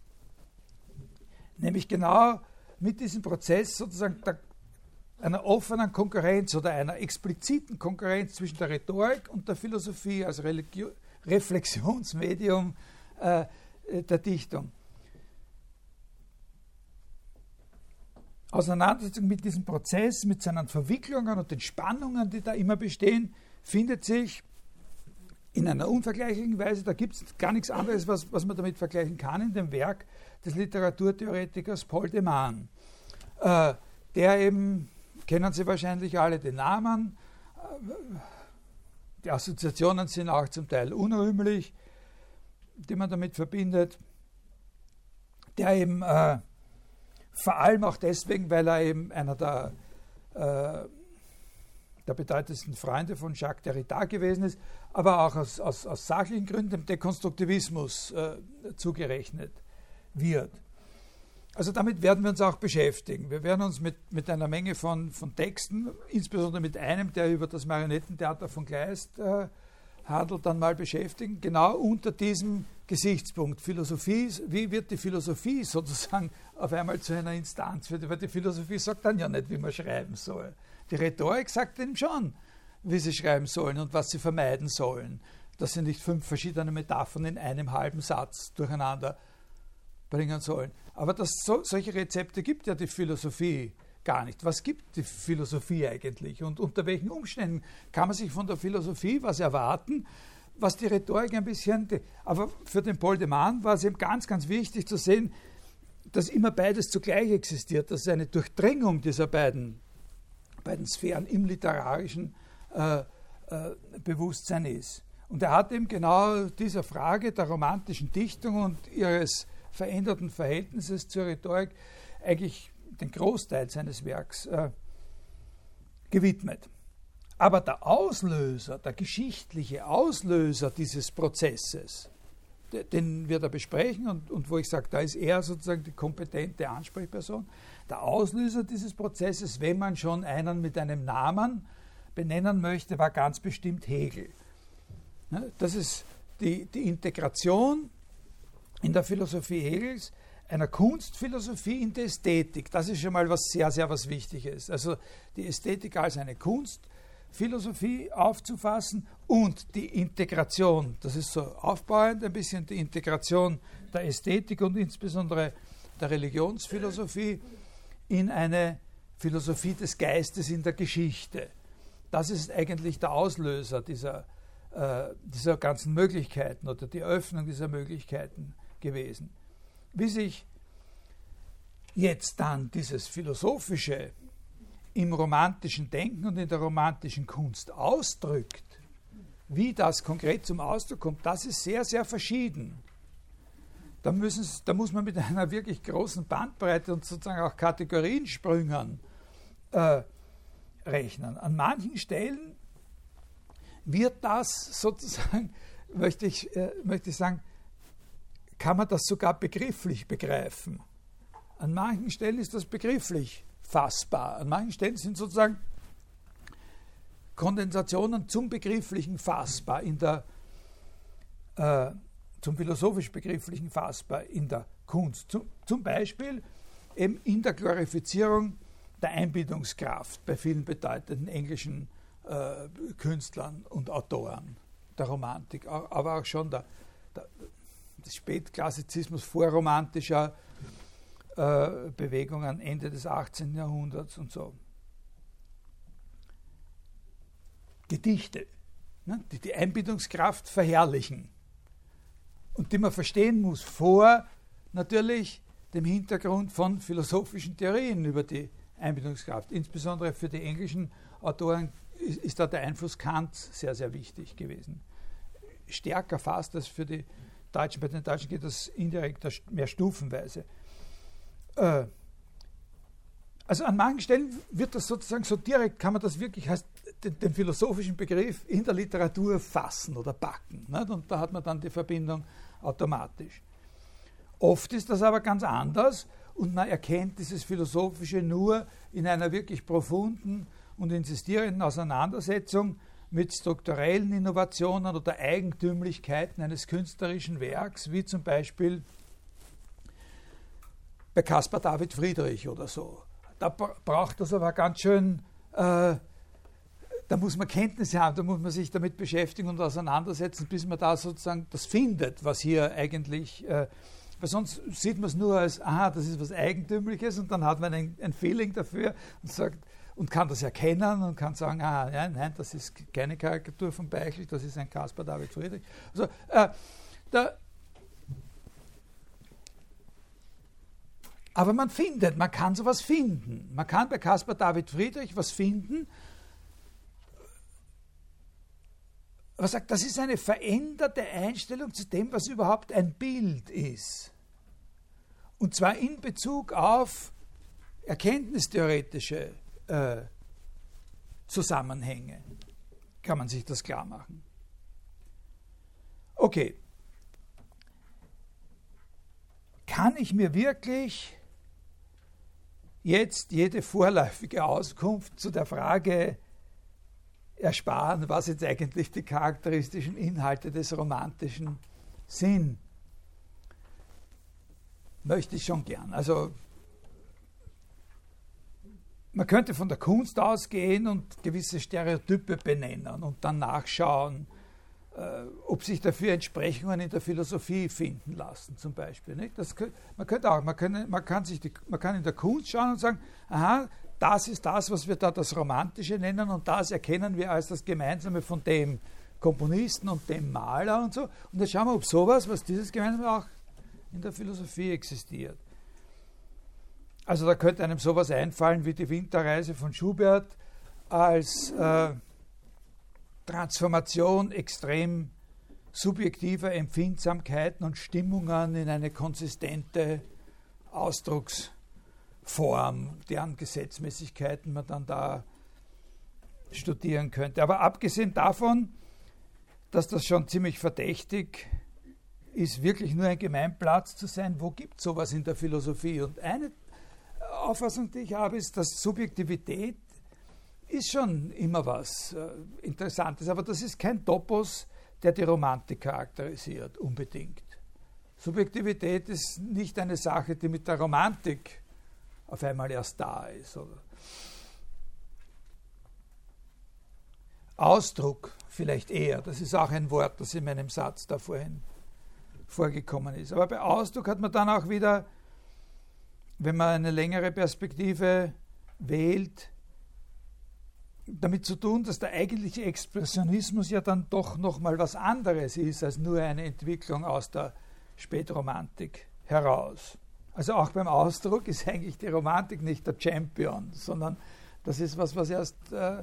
nämlich genau mit diesem Prozess sozusagen der, einer offenen Konkurrenz oder einer expliziten Konkurrenz zwischen der Rhetorik und der Philosophie als Religio- Reflexionsmedium äh, der Dichtung. Auseinandersetzung mit diesem Prozess, mit seinen Verwicklungen und den Spannungen, die da immer bestehen, findet sich in einer unvergleichlichen Weise, da gibt es gar nichts anderes, was, was man damit vergleichen kann, in dem Werk des Literaturtheoretikers Paul de Man, äh, der eben, kennen Sie wahrscheinlich alle den Namen, äh, die Assoziationen sind auch zum Teil unrühmlich, die man damit verbindet, der eben äh, vor allem auch deswegen, weil er eben einer der, äh, der bedeutendsten Freunde von Jacques Derrida gewesen ist, aber auch aus, aus, aus sachlichen Gründen dem Dekonstruktivismus äh, zugerechnet wird. Also damit werden wir uns auch beschäftigen. Wir werden uns mit, mit einer Menge von, von Texten, insbesondere mit einem, der über das Marionettentheater von Kleist äh, handelt, dann mal beschäftigen, genau unter diesem Gesichtspunkt. Philosophie, wie wird die Philosophie sozusagen auf einmal zu einer Instanz? Weil die Philosophie sagt dann ja nicht, wie man schreiben soll. Die Rhetorik sagt eben schon, wie sie schreiben sollen und was sie vermeiden sollen, dass sie nicht fünf verschiedene Metaphern in einem halben Satz durcheinander bringen sollen. Aber das, so, solche Rezepte gibt ja die Philosophie gar nicht. Was gibt die Philosophie eigentlich? Und unter welchen Umständen kann man sich von der Philosophie was erwarten, was die Rhetorik ein bisschen... Aber für den Paul de Man war es eben ganz, ganz wichtig zu sehen, dass immer beides zugleich existiert, dass es eine Durchdringung dieser beiden, beiden Sphären im literarischen äh, äh, Bewusstsein ist. Und er hat eben genau dieser Frage der romantischen Dichtung und ihres veränderten Verhältnisses zur Rhetorik eigentlich den Großteil seines Werks äh, gewidmet. Aber der Auslöser, der geschichtliche Auslöser dieses Prozesses, den wir da besprechen und, und wo ich sage, da ist er sozusagen die kompetente Ansprechperson, der Auslöser dieses Prozesses, wenn man schon einen mit einem Namen benennen möchte, war ganz bestimmt Hegel. Das ist die, die Integration in der Philosophie Hegels einer Kunstphilosophie in die Ästhetik. Das ist schon mal was sehr, sehr was Wichtiges. Also die Ästhetik als eine Kunstphilosophie aufzufassen und die Integration, das ist so aufbauend ein bisschen die Integration der Ästhetik und insbesondere der Religionsphilosophie in eine Philosophie des Geistes in der Geschichte. Das ist eigentlich der Auslöser dieser, äh, dieser ganzen Möglichkeiten oder die Öffnung dieser Möglichkeiten gewesen. Wie sich jetzt dann dieses Philosophische im romantischen Denken und in der romantischen Kunst ausdrückt, wie das konkret zum Ausdruck kommt, das ist sehr, sehr verschieden. Da, müssen, da muss man mit einer wirklich großen Bandbreite und sozusagen auch Kategoriensprüngen äh, rechnen. An manchen Stellen wird das sozusagen, möchte ich, äh, möchte ich sagen, kann man das sogar begrifflich begreifen. An manchen Stellen ist das begrifflich fassbar. An manchen Stellen sind sozusagen Kondensationen zum Begrifflichen fassbar, in der, äh, zum philosophisch-begrifflichen fassbar in der Kunst. Zum, zum Beispiel eben in der Glorifizierung der Einbildungskraft bei vielen bedeutenden englischen äh, Künstlern und Autoren der Romantik, aber auch schon der, der des Spätklassizismus, vorromantischer äh, Bewegungen Ende des achtzehnten Jahrhunderts und so. Gedichte, ne, die die Einbildungskraft verherrlichen und die man verstehen muss vor natürlich dem Hintergrund von philosophischen Theorien über die Einbildungskraft. Insbesondere für die englischen Autoren ist, ist da der Einfluss Kants sehr, sehr wichtig gewesen. Stärker fast als für die Deutschen. Bei den Deutschen geht das indirekt mehr stufenweise. Äh, also an manchen Stellen wird das sozusagen so direkt, kann man das wirklich als den, den philosophischen Begriff in der Literatur fassen oder packen. Nicht? Und da hat man dann die Verbindung automatisch. Oft ist das aber ganz anders und man erkennt dieses Philosophische nur in einer wirklich profunden und insistierenden Auseinandersetzung mit strukturellen Innovationen oder Eigentümlichkeiten eines künstlerischen Werks, wie zum Beispiel bei Caspar David Friedrich oder so. Da braucht das aber ganz schön, äh, da muss man Kenntnisse haben, da muss man sich damit beschäftigen und auseinandersetzen, bis man da sozusagen das findet, was hier eigentlich, äh, weil sonst sieht man es nur als, aha, das ist was Eigentümliches und dann hat man ein, ein Feeling dafür und sagt, und kann das erkennen und kann sagen, ah, ja, nein, das ist keine Karikatur von Beichel, das ist ein Caspar David Friedrich. Also, äh, da, aber man findet, man kann sowas finden. Man kann bei Caspar David Friedrich was finden, was sagt, das ist eine veränderte Einstellung zu dem, was überhaupt ein Bild ist. Und zwar in Bezug auf erkenntnistheoretische Äh, Zusammenhänge, kann man sich das klar machen. Okay. Kann ich mir wirklich jetzt jede vorläufige Auskunft zu der Frage ersparen, was jetzt eigentlich die charakteristischen Inhalte des Romantischen sind? Möchte ich schon gern. Also man könnte von der Kunst ausgehen und gewisse Stereotype benennen und dann nachschauen, äh, ob sich dafür Entsprechungen in der Philosophie finden lassen, zum Beispiel. Nicht? Das, man könnte auch, man kann, man, kann sich die, man kann in der Kunst schauen und sagen, aha, das ist das, was wir da das Romantische nennen und das erkennen wir als das Gemeinsame von dem Komponisten und dem Maler und so. Und jetzt schauen wir, ob sowas, was dieses Gemeinsame auch in der Philosophie existiert. Also da könnte einem sowas einfallen wie die Winterreise von Schubert als äh, Transformation extrem subjektiver Empfindsamkeiten und Stimmungen in eine konsistente Ausdrucksform, deren Gesetzmäßigkeiten man dann da studieren könnte. Aber abgesehen davon, dass das schon ziemlich verdächtig ist, wirklich nur ein Gemeinplatz zu sein, wo gibt es sowas in der Philosophie? Und eine Auffassung, die ich habe, ist, dass Subjektivität ist schon immer was äh, Interessantes, aber das ist kein Topos, der die Romantik charakterisiert, unbedingt. Subjektivität ist nicht eine Sache, die mit der Romantik auf einmal erst da ist. Oder? Ausdruck vielleicht eher, das ist auch ein Wort, das in meinem Satz da vorhin vorgekommen ist. Aber bei Ausdruck hat man dann auch wieder, wenn man eine längere Perspektive wählt, damit zu tun, dass der eigentliche Expressionismus ja dann doch nochmal was anderes ist als nur eine Entwicklung aus der Spätromantik heraus. Also auch beim Ausdruck ist eigentlich die Romantik nicht der Champion, sondern das ist was, was erst, äh,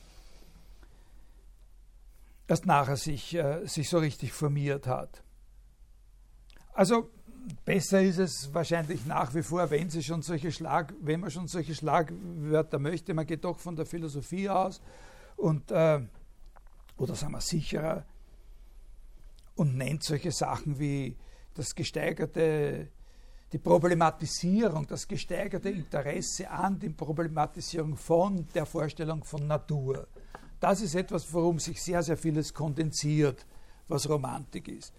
erst nachher sich, äh, sich so richtig formiert hat. Also besser ist es wahrscheinlich nach wie vor, wenn sie schon solche Schlag, wenn man schon solche Schlagwörter möchte, man geht doch von der Philosophie aus und äh, oder sagen wir sicherer und nennt solche Sachen wie das gesteigerte, die Problematisierung, das gesteigerte Interesse an die Problematisierung von der Vorstellung von Natur. Das ist etwas, worum sich sehr, sehr vieles kondensiert, was Romantik ist.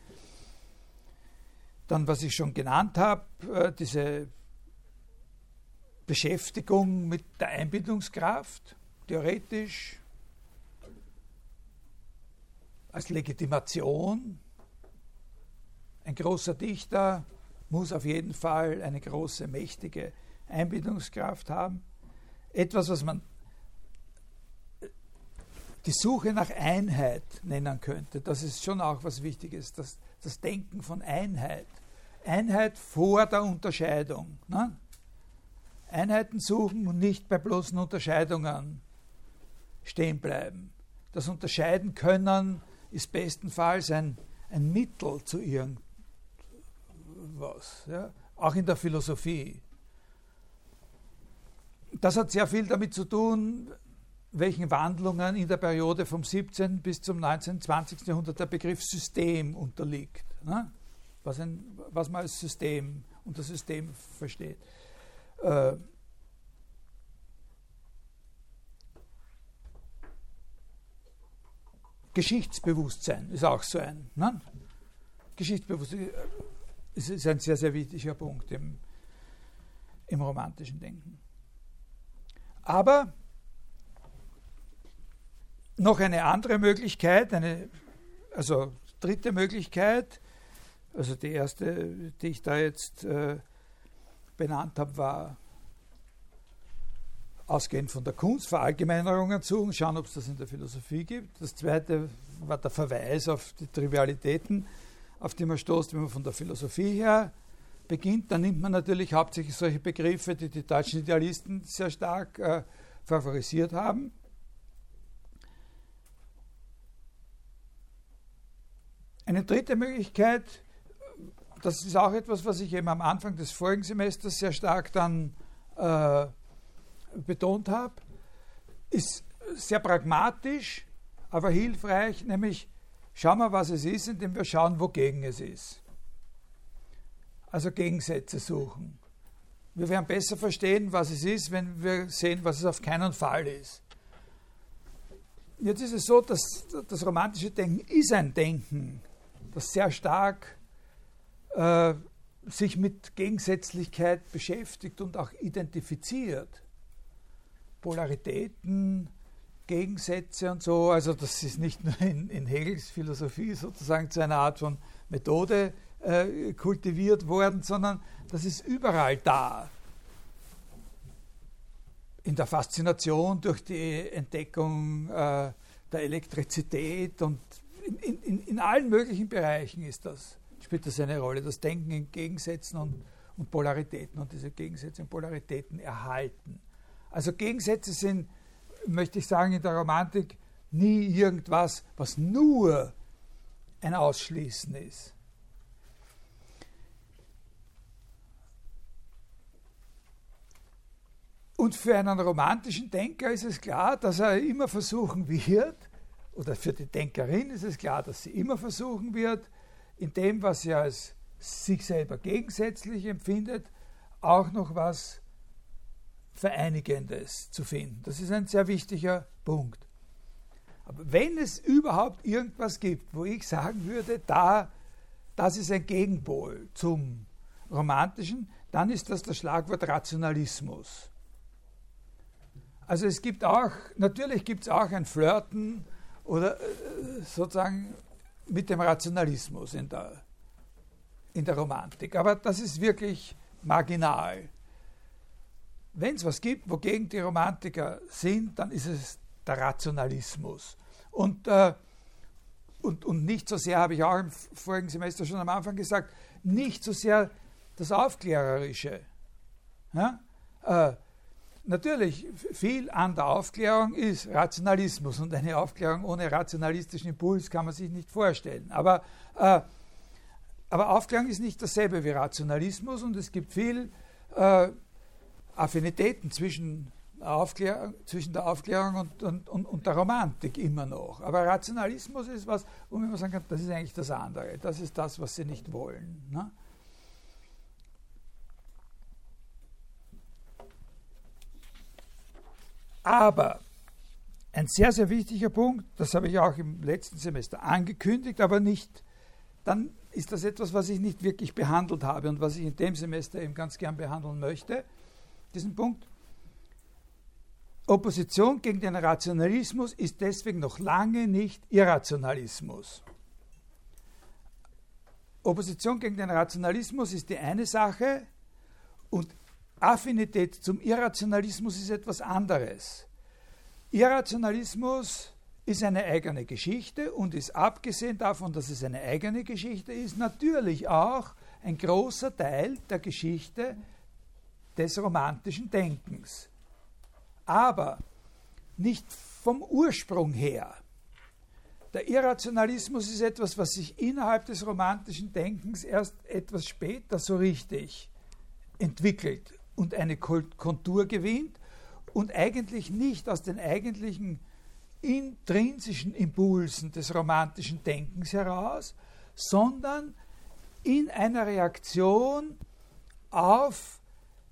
Dann, was ich schon genannt habe, äh, diese Beschäftigung mit der Einbildungskraft, theoretisch, als Legitimation. Ein großer Dichter muss auf jeden Fall eine große, mächtige Einbildungskraft haben. Etwas, was man die Suche nach Einheit nennen könnte, das ist schon auch was Wichtiges, das, das Denken von Einheit. Einheit vor der Unterscheidung. Ne? Einheiten suchen und nicht bei bloßen Unterscheidungen stehen bleiben. Das Unterscheiden können ist bestenfalls ein, ein Mittel zu irgendwas, ja? Auch in der Philosophie. Das hat sehr viel damit zu tun, welchen Wandlungen in der Periode vom siebzehnten bis zum neunzehnten, zwanzigsten Jahrhundert der Begriff System unterliegt. Ne? Was, ein, was man als System unter System versteht. Äh, Geschichtsbewusstsein ist auch so ein. Ne? Geschichtsbewusstsein ist, ist ein sehr, sehr wichtiger Punkt im, im romantischen Denken. Aber noch eine andere Möglichkeit, eine, also dritte Möglichkeit, also die erste, die ich da jetzt äh, benannt habe, war ausgehend von der Kunst, Verallgemeinerungen suchen, schauen, ob es das in der Philosophie gibt. Das zweite war der Verweis auf die Trivialitäten, auf die man stoßt, wenn man von der Philosophie her beginnt. Dann nimmt man natürlich hauptsächlich solche Begriffe, die die deutschen Idealisten sehr stark äh, favorisiert haben. Eine dritte Möglichkeit, das ist auch etwas, was ich eben am Anfang des vorigen Semesters sehr stark dann äh, betont habe, ist sehr pragmatisch, aber hilfreich, nämlich schauen wir, was es ist, indem wir schauen, wogegen es ist. Also Gegensätze suchen. Wir werden besser verstehen, was es ist, wenn wir sehen, was es auf keinen Fall ist. Jetzt ist es so, dass das romantische Denken ist ein Denken, das sehr stark äh, sich mit Gegensätzlichkeit beschäftigt und auch identifiziert. Polaritäten, Gegensätze und so. Also das ist nicht nur in, in Hegels Philosophie sozusagen zu einer Art von Methode äh, kultiviert worden, sondern das ist überall da. In der Faszination durch die Entdeckung äh, der Elektrizität und in, in, in allen möglichen Bereichen ist das, spielt das eine Rolle. Das Denken in Gegensätzen und, und Polaritäten und diese Gegensätze und Polaritäten erhalten. Also Gegensätze sind, möchte ich sagen, in der Romantik nie irgendwas, was nur ein Ausschließen ist. Und für einen romantischen Denker ist es klar, dass er immer versuchen wird, oder für die Denkerin ist es klar, dass sie immer versuchen wird, in dem, was sie als sich selber gegensätzlich empfindet, auch noch was Vereinigendes zu finden. Das ist ein sehr wichtiger Punkt. Aber wenn es überhaupt irgendwas gibt, wo ich sagen würde, da, das ist ein Gegenpol zum Romantischen, dann ist das das Schlagwort Rationalismus. Also es gibt auch, natürlich gibt es auch ein Flirten oder äh, sozusagen mit dem Rationalismus in der, in der Romantik. Aber das ist wirklich marginal. Wenn es was gibt, wogegen die Romantiker sind, dann ist es der Rationalismus. Und, äh, und, und nicht so sehr, habe ich auch im vorigen Semester schon am Anfang gesagt, nicht so sehr das Aufklärerische. Ja? Äh, Natürlich, viel an der Aufklärung ist Rationalismus und eine Aufklärung ohne rationalistischen Impuls kann man sich nicht vorstellen. Aber, äh, aber Aufklärung ist nicht dasselbe wie Rationalismus und es gibt viel äh, Affinitäten zwischen, Aufklärung, zwischen der Aufklärung und, und, und, und der Romantik immer noch. Aber Rationalismus ist was, wo man sagen kann, das ist eigentlich das andere. Das ist das, was sie nicht wollen. Ne? Aber ein sehr, sehr wichtiger Punkt, das habe ich auch im letzten Semester angekündigt, aber nicht, dann ist das etwas, was ich nicht wirklich behandelt habe und was ich in dem Semester eben ganz gern behandeln möchte, diesen Punkt. Opposition gegen den Rationalismus ist deswegen noch lange nicht Irrationalismus. Opposition gegen den Rationalismus ist die eine Sache und Affinität zum Irrationalismus ist etwas anderes. Irrationalismus ist eine eigene Geschichte und ist abgesehen davon, dass es eine eigene Geschichte ist, natürlich auch ein großer Teil der Geschichte des romantischen Denkens. Aber nicht vom Ursprung her. Der Irrationalismus ist etwas, was sich innerhalb des romantischen Denkens erst etwas später so richtig entwickelt und eine Kontur gewinnt und eigentlich nicht aus den eigentlichen intrinsischen Impulsen des romantischen Denkens heraus, sondern in einer Reaktion auf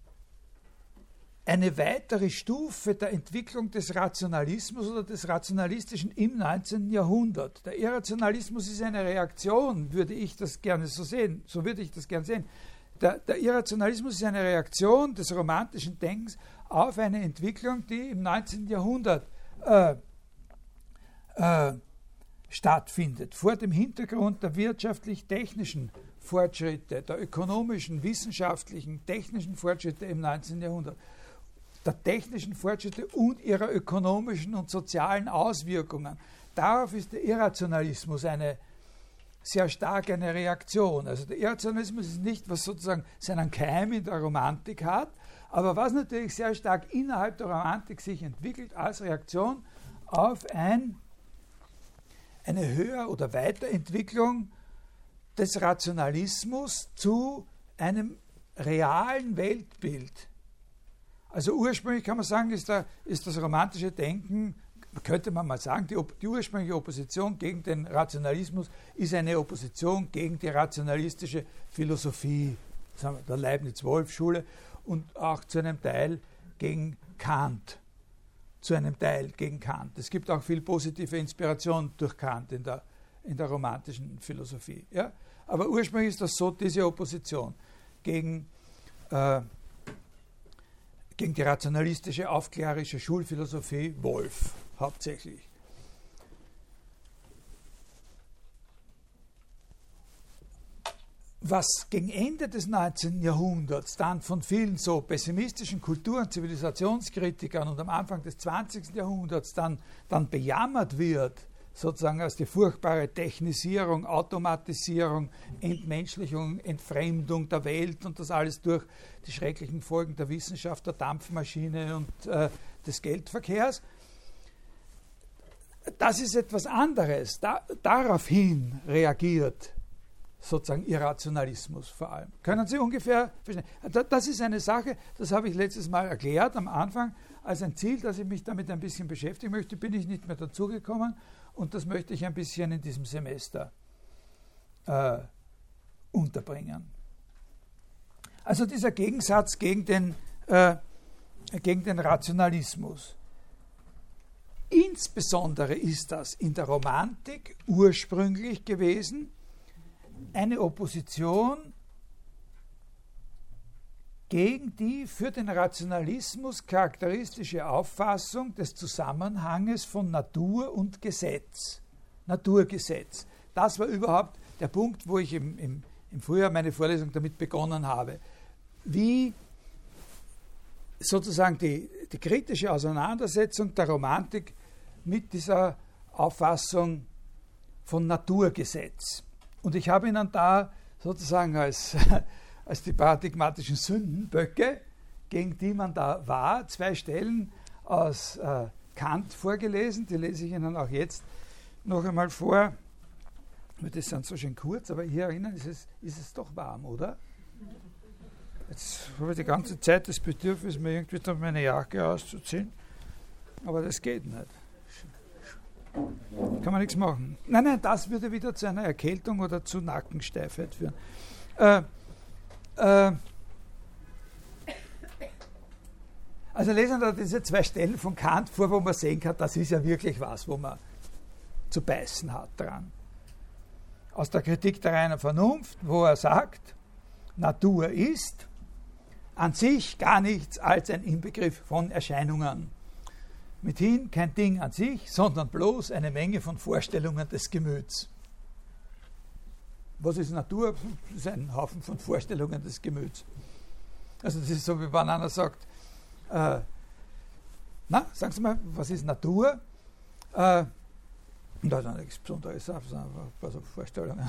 eine weitere Stufe der Entwicklung des Rationalismus oder des Rationalistischen im neunzehnten Jahrhundert. Der Irrationalismus ist eine Reaktion, würde ich das gerne so sehen, so würde ich das gerne sehen. Der, der Irrationalismus ist eine Reaktion des romantischen Denkens auf eine Entwicklung, die im neunzehnten Jahrhundert äh, äh, stattfindet, vor dem Hintergrund der wirtschaftlich-technischen Fortschritte, der ökonomischen, wissenschaftlichen, technischen Fortschritte im neunzehnten Jahrhundert, der technischen Fortschritte und ihrer ökonomischen und sozialen Auswirkungen. Darauf ist der Irrationalismus eine sehr stark eine Reaktion. Also der Irrationalismus ist nicht, was sozusagen seinen Keim in der Romantik hat, aber was natürlich sehr stark innerhalb der Romantik sich entwickelt als Reaktion auf ein, eine Höher- oder Weiterentwicklung des Rationalismus zu einem realen Weltbild. Also ursprünglich kann man sagen, ist, der, ist das romantische Denken, könnte man mal sagen, die, die ursprüngliche Opposition gegen den Rationalismus ist eine Opposition gegen die rationalistische Philosophie, sagen wir, der Leibniz-Wolff-Schule und auch zu einem Teil gegen Kant. Zu einem Teil gegen Kant. Es gibt auch viel positive Inspiration durch Kant in der, in der romantischen Philosophie. Ja? Aber ursprünglich ist das so, diese Opposition gegen, äh, gegen die rationalistische, aufklärerische Schulphilosophie Wolff hauptsächlich. Was gegen Ende des neunzehnten Jahrhunderts dann von vielen so pessimistischen Kultur- und Zivilisationskritikern und am Anfang des zwanzigsten Jahrhunderts dann, dann bejammert wird, sozusagen als die furchtbare Technisierung, Automatisierung, Entmenschlichung, Entfremdung der Welt und das alles durch die schrecklichen Folgen der Wissenschaft, der Dampfmaschine und äh, des Geldverkehrs. Das ist etwas anderes. Da, daraufhin reagiert sozusagen Irrationalismus vor allem. Können Sie ungefähr verstehen? Das ist eine Sache, das habe ich letztes Mal erklärt am Anfang, als ein Ziel, dass ich mich damit ein bisschen beschäftigen möchte, bin ich nicht mehr dazugekommen und das möchte ich ein bisschen in diesem Semester äh, unterbringen. Also dieser Gegensatz gegen den, äh, gegen den Rationalismus. Insbesondere ist das in der Romantik ursprünglich gewesen, eine Opposition gegen die für den Rationalismus charakteristische Auffassung des Zusammenhanges von Natur und Gesetz. Naturgesetz. Das war überhaupt der Punkt, wo ich im, im, im Frühjahr meine Vorlesung damit begonnen habe. Wie sozusagen die, die kritische Auseinandersetzung der Romantik mit dieser Auffassung von Naturgesetz. Und ich habe Ihnen da sozusagen als, als die paradigmatischen Sündenböcke, gegen die man da war, zwei Stellen aus äh, Kant vorgelesen. Die lese ich Ihnen auch jetzt noch einmal vor. Das sind so schön kurz, aber hier erinnern ist es, ist es doch warm, oder? Jetzt habe ich die ganze Zeit das Bedürfnis, mir irgendwie da meine Jacke auszuziehen. Aber das geht nicht. Kann man nichts machen. Nein, nein, das würde wieder zu einer Erkältung oder zu Nackensteifheit führen. Äh, äh, also lesen wir diese zwei Stellen von Kant vor, wo man sehen kann, das ist ja wirklich was, wo man zu beißen hat dran. Aus der Kritik der reinen Vernunft, wo er sagt, Natur ist an sich gar nichts als ein Inbegriff von Erscheinungen. Mithin kein Ding an sich, sondern bloß eine Menge von Vorstellungen des Gemüts. Was ist Natur? Das ist ein Haufen von Vorstellungen des Gemüts. Also das ist so, wie wenn einer sagt, äh, na, sagen Sie mal, was ist Natur? Äh, und da ist nichts Besonderes, sondern ein paar so Vorstellungen.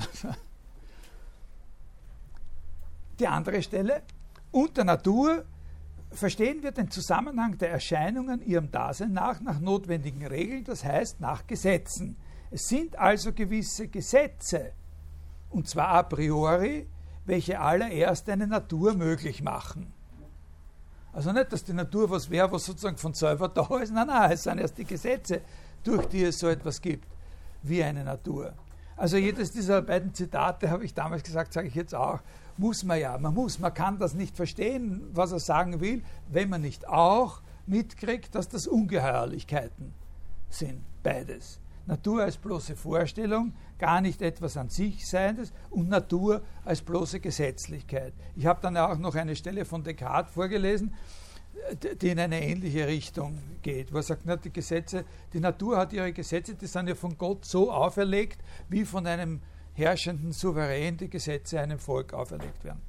Die andere Stelle, unter Natur verstehen wir den Zusammenhang der Erscheinungen ihrem Dasein nach, nach notwendigen Regeln, das heißt nach Gesetzen. Es sind also gewisse Gesetze, und zwar a priori, welche allererst eine Natur möglich machen. Also nicht, dass die Natur was wäre, was sozusagen von selber da ist, nein, nein, es sind erst die Gesetze, durch die es so etwas gibt, wie eine Natur. Also jedes dieser beiden Zitate, habe ich damals gesagt, sage ich jetzt auch, muss man ja, man muss, man kann das nicht verstehen, was er sagen will, wenn man nicht auch mitkriegt, dass das Ungeheuerlichkeiten sind, beides. Natur als bloße Vorstellung, gar nicht etwas an sich Seiendes und Natur als bloße Gesetzlichkeit. Ich habe dann auch noch eine Stelle von Descartes vorgelesen, die in eine ähnliche Richtung geht, wo er sagt, na, die Gesetze, die Natur hat ihre Gesetze, die sind ja von Gott so auferlegt, wie von einem herrschenden Souverän die Gesetze einem Volk auferlegt werden.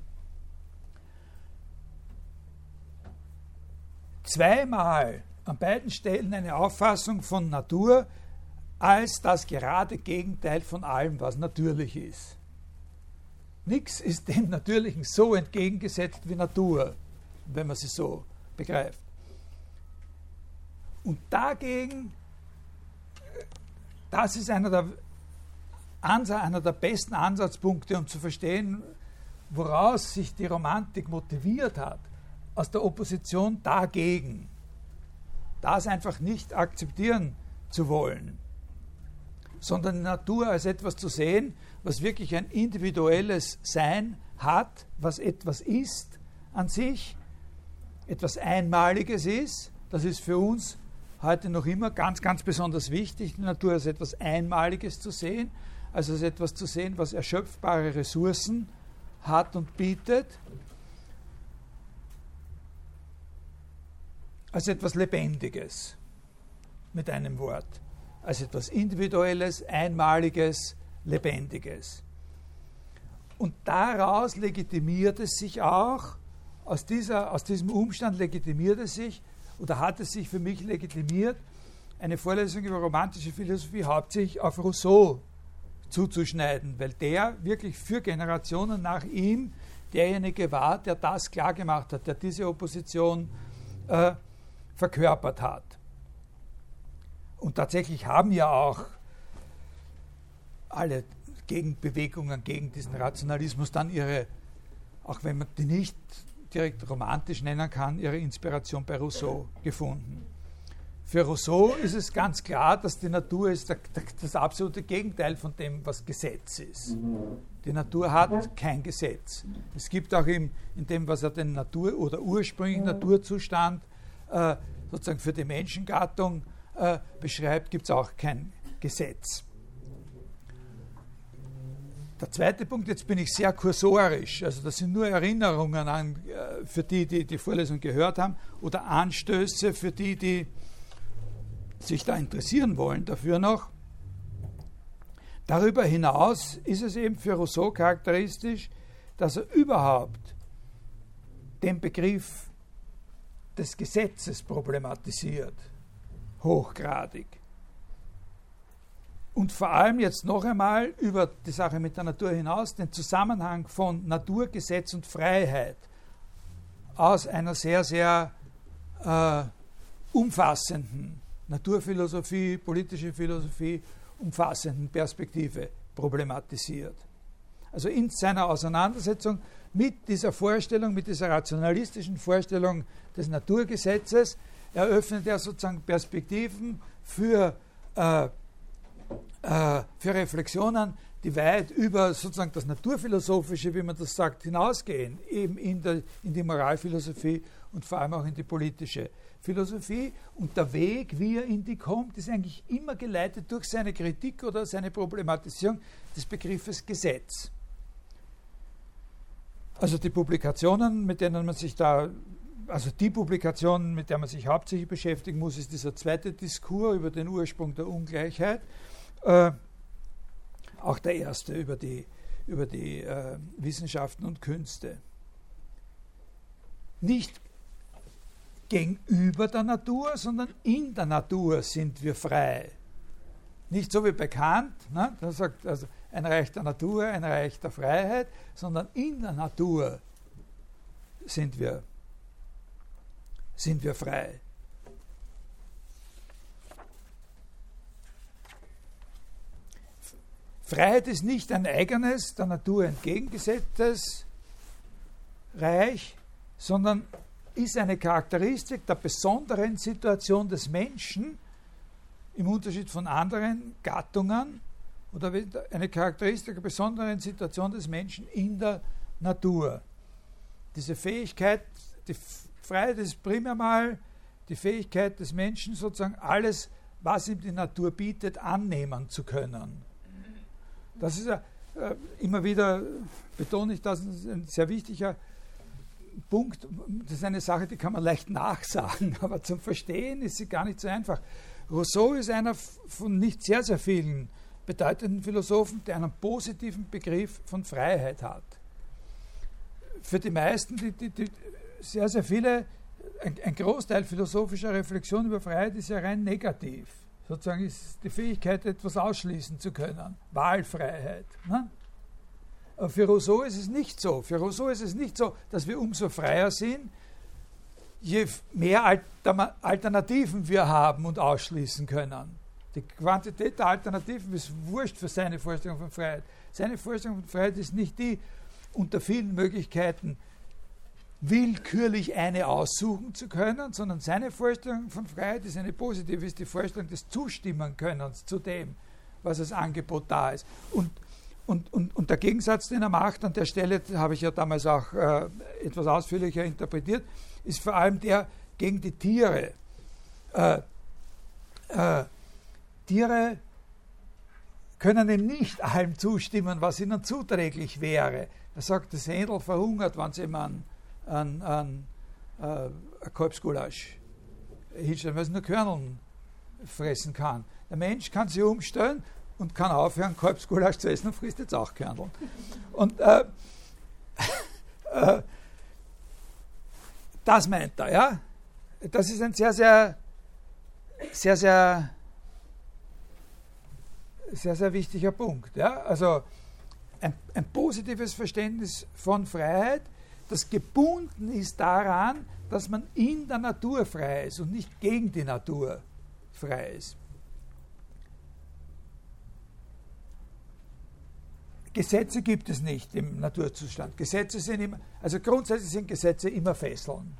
Zweimal an beiden Stellen eine Auffassung von Natur als das gerade Gegenteil von allem, was natürlich ist. Nichts ist dem Natürlichen so entgegengesetzt wie Natur, wenn man sie so begreift. Und dagegen, das ist einer der, einer der besten Ansatzpunkte, um zu verstehen, woraus sich die Romantik motiviert hat, aus der Opposition dagegen, das einfach nicht akzeptieren zu wollen, sondern die Natur als etwas zu sehen, was wirklich ein individuelles Sein hat, was etwas ist an sich, etwas Einmaliges ist. Das ist für uns heute noch immer ganz, ganz besonders wichtig, die Natur als etwas Einmaliges zu sehen, also als etwas zu sehen, was erschöpfbare Ressourcen hat und bietet. als etwas Lebendiges, mit einem Wort, als etwas Individuelles, Einmaliges, Lebendiges. Und daraus legitimiert es sich auch, aus, dieser, aus diesem Umstand legitimiert es sich, oder hat es sich für mich legitimiert, eine Vorlesung über romantische Philosophie hauptsächlich auf Rousseau zuzuschneiden, weil der wirklich für Generationen nach ihm derjenige war, der das klargemacht hat, der diese Opposition äh, verkörpert hat. Und tatsächlich haben ja auch alle Gegenbewegungen gegen diesen Rationalismus dann ihre, auch wenn man die nicht direkt romantisch nennen kann, ihre Inspiration bei Rousseau gefunden. Für Rousseau ist es ganz klar, dass die Natur ist das absolute Gegenteil von dem, was Gesetz ist. Die Natur hat kein Gesetz. Es gibt auch in, in dem, was er den Natur- oder ursprünglichen Naturzustand äh, sozusagen für die Menschengattung äh, beschreibt, gibt es auch kein Gesetz. Der zweite Punkt, jetzt bin ich sehr kursorisch, also das sind nur Erinnerungen an, äh, für die, die die Vorlesung gehört haben, oder Anstöße für die, die sich da interessieren wollen dafür noch. Darüber hinaus ist es eben für Rousseau charakteristisch, dass er überhaupt den Begriff des Gesetzes problematisiert, hochgradig. Und vor allem jetzt noch einmal über die Sache mit der Natur hinaus den Zusammenhang von Natur, Gesetz und Freiheit aus einer sehr, sehr äh, umfassenden Naturphilosophie, politische Philosophie, umfassenden Perspektive problematisiert. Also in seiner Auseinandersetzung mit dieser Vorstellung, mit dieser rationalistischen Vorstellung des Naturgesetzes, eröffnet er sozusagen Perspektiven für, äh, äh, für Reflexionen, die weit über sozusagen das Naturphilosophische, wie man das sagt, hinausgehen, eben in, der, in die Moralphilosophie und vor allem auch in die politische Philosophie. Und der Weg, wie er in die kommt, ist eigentlich immer geleitet durch seine Kritik oder seine Problematisierung des Begriffes Gesetz. Also die Publikationen, mit denen man sich da, also die Publikationen, mit der man sich hauptsächlich beschäftigen muss, ist dieser zweite Diskurs über den Ursprung der Ungleichheit. Äh, auch der erste über die, über die äh, Wissenschaften und Künste. Nicht gegenüber der Natur, sondern in der Natur sind wir frei. Nicht so wie bei Kant, ne? Der sagt, also ein Reich der Natur, ein Reich der Freiheit, sondern in der Natur sind wir, sind wir frei. Freiheit ist nicht ein eigenes, der Natur entgegengesetztes Reich, sondern ist eine Charakteristik der besonderen Situation des Menschen im Unterschied von anderen Gattungen oder eine Charakteristik der besonderen Situation des Menschen in der Natur. Diese Fähigkeit, die Freiheit ist primär mal die Fähigkeit des Menschen, sozusagen alles, was ihm die Natur bietet, annehmen zu können. Das ist ja, äh, immer wieder, betone ich, das ist ein sehr wichtiger Punkt. Das ist eine Sache, die kann man leicht nachsagen, aber zum Verstehen ist sie gar nicht so einfach. Rousseau ist einer von nicht sehr, sehr vielen bedeutenden Philosophen, der einen positiven Begriff von Freiheit hat. Für die meisten, die, die, die sehr, sehr viele, ein, ein Großteil philosophischer Reflexion über Freiheit ist ja rein negativ. Sozusagen ist die Fähigkeit, etwas ausschließen zu können. Wahlfreiheit. Ne? Aber für Rousseau ist es nicht so. Für Rousseau ist es nicht so, dass wir umso freier sind, je mehr Alter- Alternativen wir haben und ausschließen können. Die Quantität der Alternativen ist wurscht für seine Vorstellung von Freiheit. Seine Vorstellung von Freiheit ist nicht die, unter vielen Möglichkeiten willkürlich eine aussuchen zu können, sondern seine Vorstellung von Freiheit ist eine positive, ist die Vorstellung des Zustimmenkönnens zu dem, was als Angebot da ist. Und, und, und, und der Gegensatz, den er macht, an der Stelle habe ich ja damals auch äh, etwas ausführlicher interpretiert, ist vor allem der gegen die Tiere. Äh, äh, Tiere können ihm nicht allem zustimmen, was ihnen zuträglich wäre. Er sagt, das Händel verhungert, wenn sie ihm an, an, an äh, ein Kalbsgulasch hinstellen, weil es nur Körneln fressen kann. Der Mensch kann sich umstellen und kann aufhören, Kalbsgulasch zu essen und frisst jetzt auch Körneln. Und äh, äh, das meint er, ja. Das ist ein sehr, sehr, sehr, sehr, sehr, sehr wichtiger Punkt. Ja? Also ein, ein positives Verständnis von Freiheit, das gebunden ist daran, dass man in der Natur frei ist und nicht gegen die Natur frei ist. Gesetze gibt es nicht im Naturzustand. Gesetze sind immer, also grundsätzlich sind Gesetze immer Fesseln.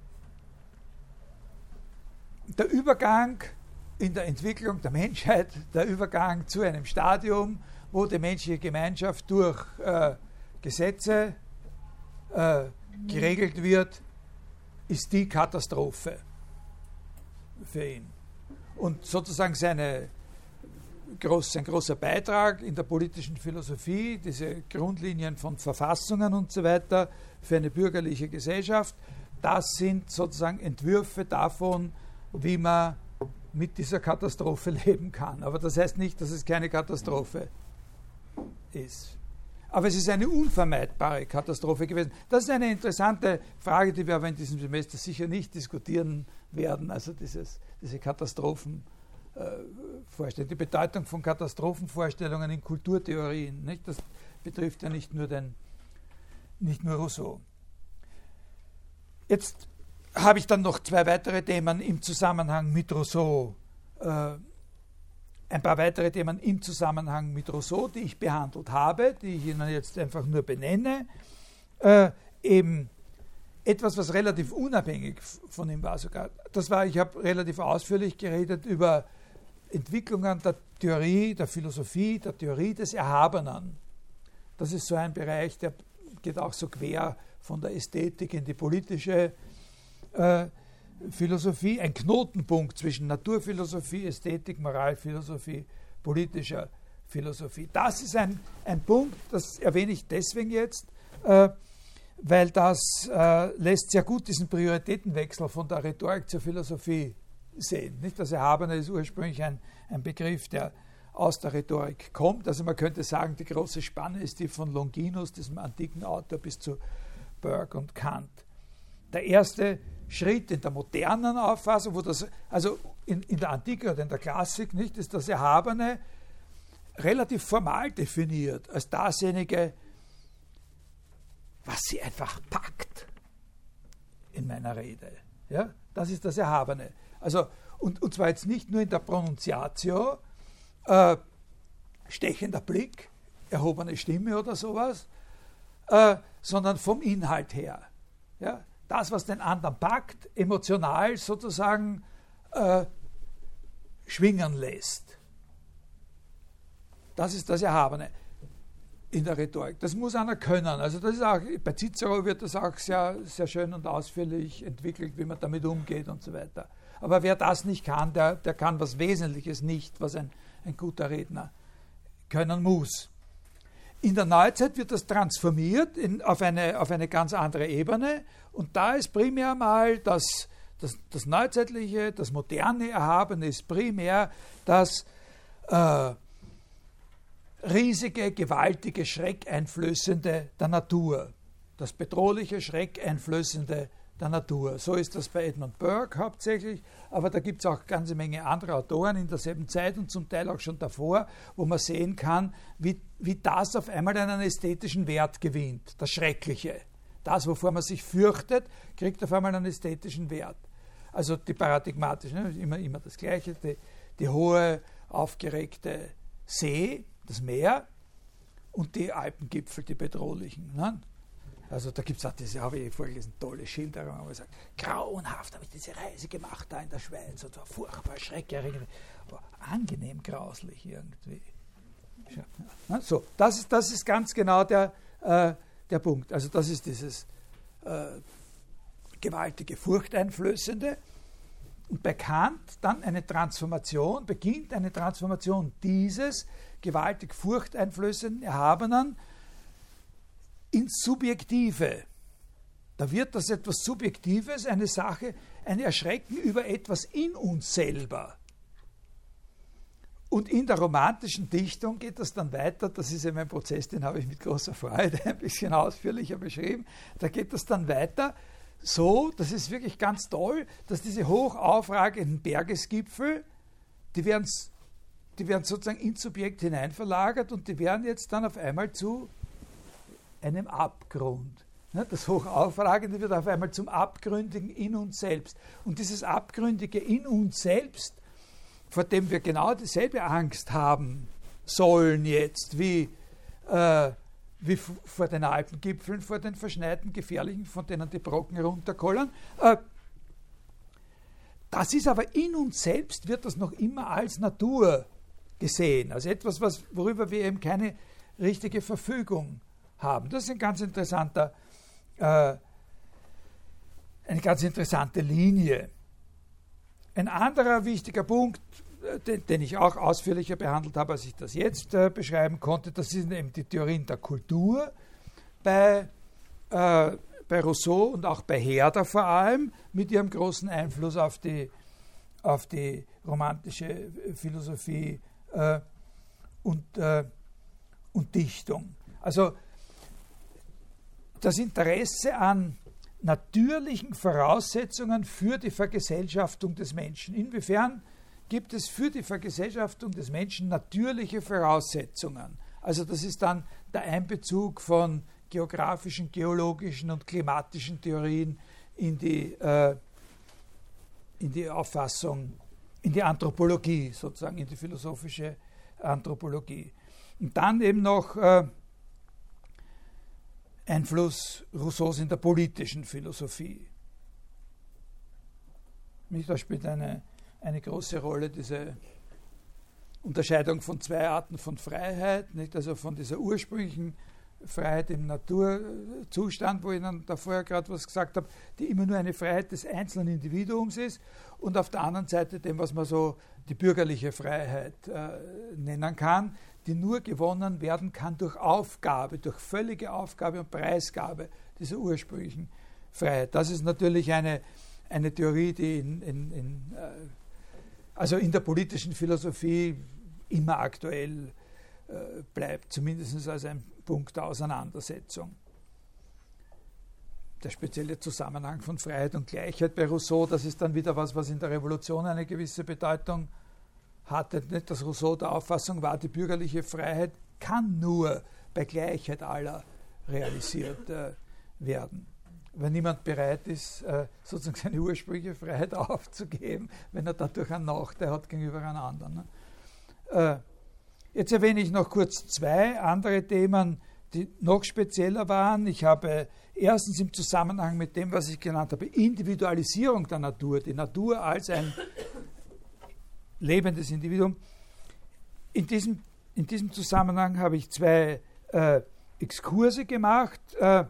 Der Übergang in der Entwicklung der Menschheit, der Übergang zu einem Stadium, wo die menschliche Gemeinschaft durch äh, Gesetze äh, geregelt wird, ist die Katastrophe für ihn. Und sozusagen seine groß, sein großer Beitrag in der politischen Philosophie, diese Grundlinien von Verfassungen und so weiter für eine bürgerliche Gesellschaft, das sind sozusagen Entwürfe davon, wie man mit dieser Katastrophe leben kann. Aber das heißt nicht, dass es keine Katastrophe ist. Aber es ist eine unvermeidbare Katastrophe gewesen. Das ist eine interessante Frage, die wir aber in diesem Semester sicher nicht diskutieren werden. Also dieses, diese Katastrophenvorstellungen, die Bedeutung von Katastrophenvorstellungen in Kulturtheorien. Nicht? Das betrifft ja nicht nur, den, nicht nur Rousseau. Jetzt habe ich dann noch zwei weitere Themen im Zusammenhang mit Rousseau, äh, ein paar weitere Themen im Zusammenhang mit Rousseau, die ich behandelt habe, die ich Ihnen jetzt einfach nur benenne. Äh, eben etwas, was relativ unabhängig von ihm war sogar. Das war, ich habe relativ ausführlich geredet über Entwicklungen der Theorie, der Philosophie, der Theorie des Erhabenen. Das ist so ein Bereich, der geht auch so quer von der Ästhetik in die politische Äh, Philosophie, ein Knotenpunkt zwischen Naturphilosophie, Ästhetik, Moralphilosophie, politischer Philosophie. Das ist ein, ein Punkt, das erwähne ich deswegen jetzt, äh, weil das äh, lässt sehr gut diesen Prioritätenwechsel von der Rhetorik zur Philosophie sehen. Nicht? Das Erhabene ist ursprünglich ein, ein Begriff, der aus der Rhetorik kommt. Also man könnte sagen, die große Spanne ist die von Longinus, diesem antiken Autor, bis zu Burke und Kant. Der erste Schritt in der modernen Auffassung, wo das, also in, in der Antike oder in der Klassik, nicht, ist das Erhabene relativ formal definiert als dasjenige, was sie einfach packt in meiner Rede. Ja? Das ist das Erhabene. Also, und, und zwar jetzt nicht nur in der Pronunciatio, äh, stechender Blick, erhobene Stimme oder sowas, äh, sondern vom Inhalt her. Ja? Das, was den anderen packt, emotional sozusagen äh, schwingen lässt. Das ist das Erhabene in der Rhetorik. Das muss einer können. Also das ist auch, bei Cicero wird das auch sehr, sehr schön und ausführlich entwickelt, wie man damit umgeht und so weiter. Aber wer das nicht kann, der, der kann was Wesentliches nicht, was ein, ein guter Redner können muss. In der Neuzeit wird das transformiert in, auf, eine, auf eine ganz andere Ebene und da ist primär mal das, das, das Neuzeitliche, das moderne Erhabene ist primär das äh, riesige, gewaltige, schreckeinflößende der Natur, das bedrohliche, schreckeinflößende der Natur. So ist das bei Edmund Burke hauptsächlich, aber da gibt es auch eine ganze Menge andere Autoren in derselben Zeit und zum Teil auch schon davor, wo man sehen kann, wie, wie das auf einmal einen ästhetischen Wert gewinnt, das Schreckliche. Das, wovor man sich fürchtet, kriegt auf einmal einen ästhetischen Wert. Also die paradigmatische, ne, immer, immer das Gleiche, die, die hohe, aufgeregte See, das Meer und die Alpengipfel, die bedrohlichen. Ne? Also da gibt es auch diese, habe ich vorgelesen, tolle Schilderung, wo man sagt, grauenhaft habe ich diese Reise gemacht da in der Schweiz und war furchtbar schreckerregend, aber angenehm grauslich irgendwie. Ja, so, das ist, das ist ganz genau der, äh, der Punkt. Also das ist dieses äh, gewaltige, furchteinflößende. Und bei Kant dann eine Transformation, beginnt eine Transformation dieses gewaltig furchteinflößenden, Erhabenen ins Subjektive Da wird das etwas Subjektives, eine Sache, ein Erschrecken über etwas in uns selber. Und in der romantischen Dichtung geht das dann weiter, das ist eben ein Prozess, den habe ich mit großer Freude ein bisschen ausführlicher beschrieben, da geht das dann weiter so, das ist wirklich ganz toll, dass diese hoch aufragenden Bergesgipfel, die werden, die werden sozusagen ins Subjekt hineinverlagert und die werden jetzt dann auf einmal zu einem Abgrund. Das Hochaufragende wird auf einmal zum Abgründigen in uns selbst. Und dieses Abgründige in uns selbst, vor dem wir genau dieselbe Angst haben sollen jetzt, wie, äh, wie f- vor den Alpengipfeln, vor den verschneiten, gefährlichen, von denen die Brocken runterkollern. Äh, das ist aber in uns selbst, wird das noch immer als Natur gesehen, als etwas, was, worüber wir eben keine richtige Verfügung haben. Das ist ein ganz interessanter, äh, eine ganz interessante Linie. Ein anderer wichtiger Punkt, den, den ich auch ausführlicher behandelt habe, als ich das jetzt äh, beschreiben konnte, das sind eben die Theorien der Kultur bei, äh, bei Rousseau und auch bei Herder vor allem, mit ihrem großen Einfluss auf die, auf die romantische Philosophie äh, und, äh, und Dichtung. Also das Interesse an natürlichen Voraussetzungen für die Vergesellschaftung des Menschen. Inwiefern gibt es für die Vergesellschaftung des Menschen natürliche Voraussetzungen? Also das ist dann der Einbezug von geografischen, geologischen und klimatischen Theorien in die, äh, in die Auffassung, in die Anthropologie sozusagen, in die philosophische Anthropologie. Und dann eben noch äh, Einfluss Rousseaus in der politischen Philosophie. Da spielt eine, eine große Rolle diese Unterscheidung von zwei Arten von Freiheit, nicht? Also von dieser ursprünglichen Freiheit im Naturzustand, wo ich dann da vorher gerade was gesagt habe, die immer nur eine Freiheit des einzelnen Individuums ist, und auf der anderen Seite dem, was man so die bürgerliche Freiheit äh, nennen kann, die nur gewonnen werden kann durch Aufgabe, durch völlige Aufgabe und Preisgabe dieser ursprünglichen Freiheit. Das ist natürlich eine, eine Theorie, die in, in, in, äh, also in der politischen Philosophie immer aktuell äh, bleibt, zumindest als ein Punkt der Auseinandersetzung. Der spezielle Zusammenhang von Freiheit und Gleichheit bei Rousseau, das ist dann wieder was, was in der Revolution eine gewisse Bedeutung hatte. Nicht, dass Rousseau der Auffassung war, die bürgerliche Freiheit kann nur bei Gleichheit aller realisiert äh, werden. Wenn niemand bereit ist, äh, sozusagen seine ursprüngliche Freiheit aufzugeben, wenn er dadurch einen Nachteil hat gegenüber einem anderen. Ne? Äh, Jetzt erwähne ich noch kurz zwei andere Themen, die noch spezieller waren. Ich habe erstens im Zusammenhang mit dem, was ich genannt habe, Individualisierung der Natur, die Natur als ein lebendes Individuum. In diesem, in diesem Zusammenhang habe ich zwei äh, Exkurse gemacht. Äh,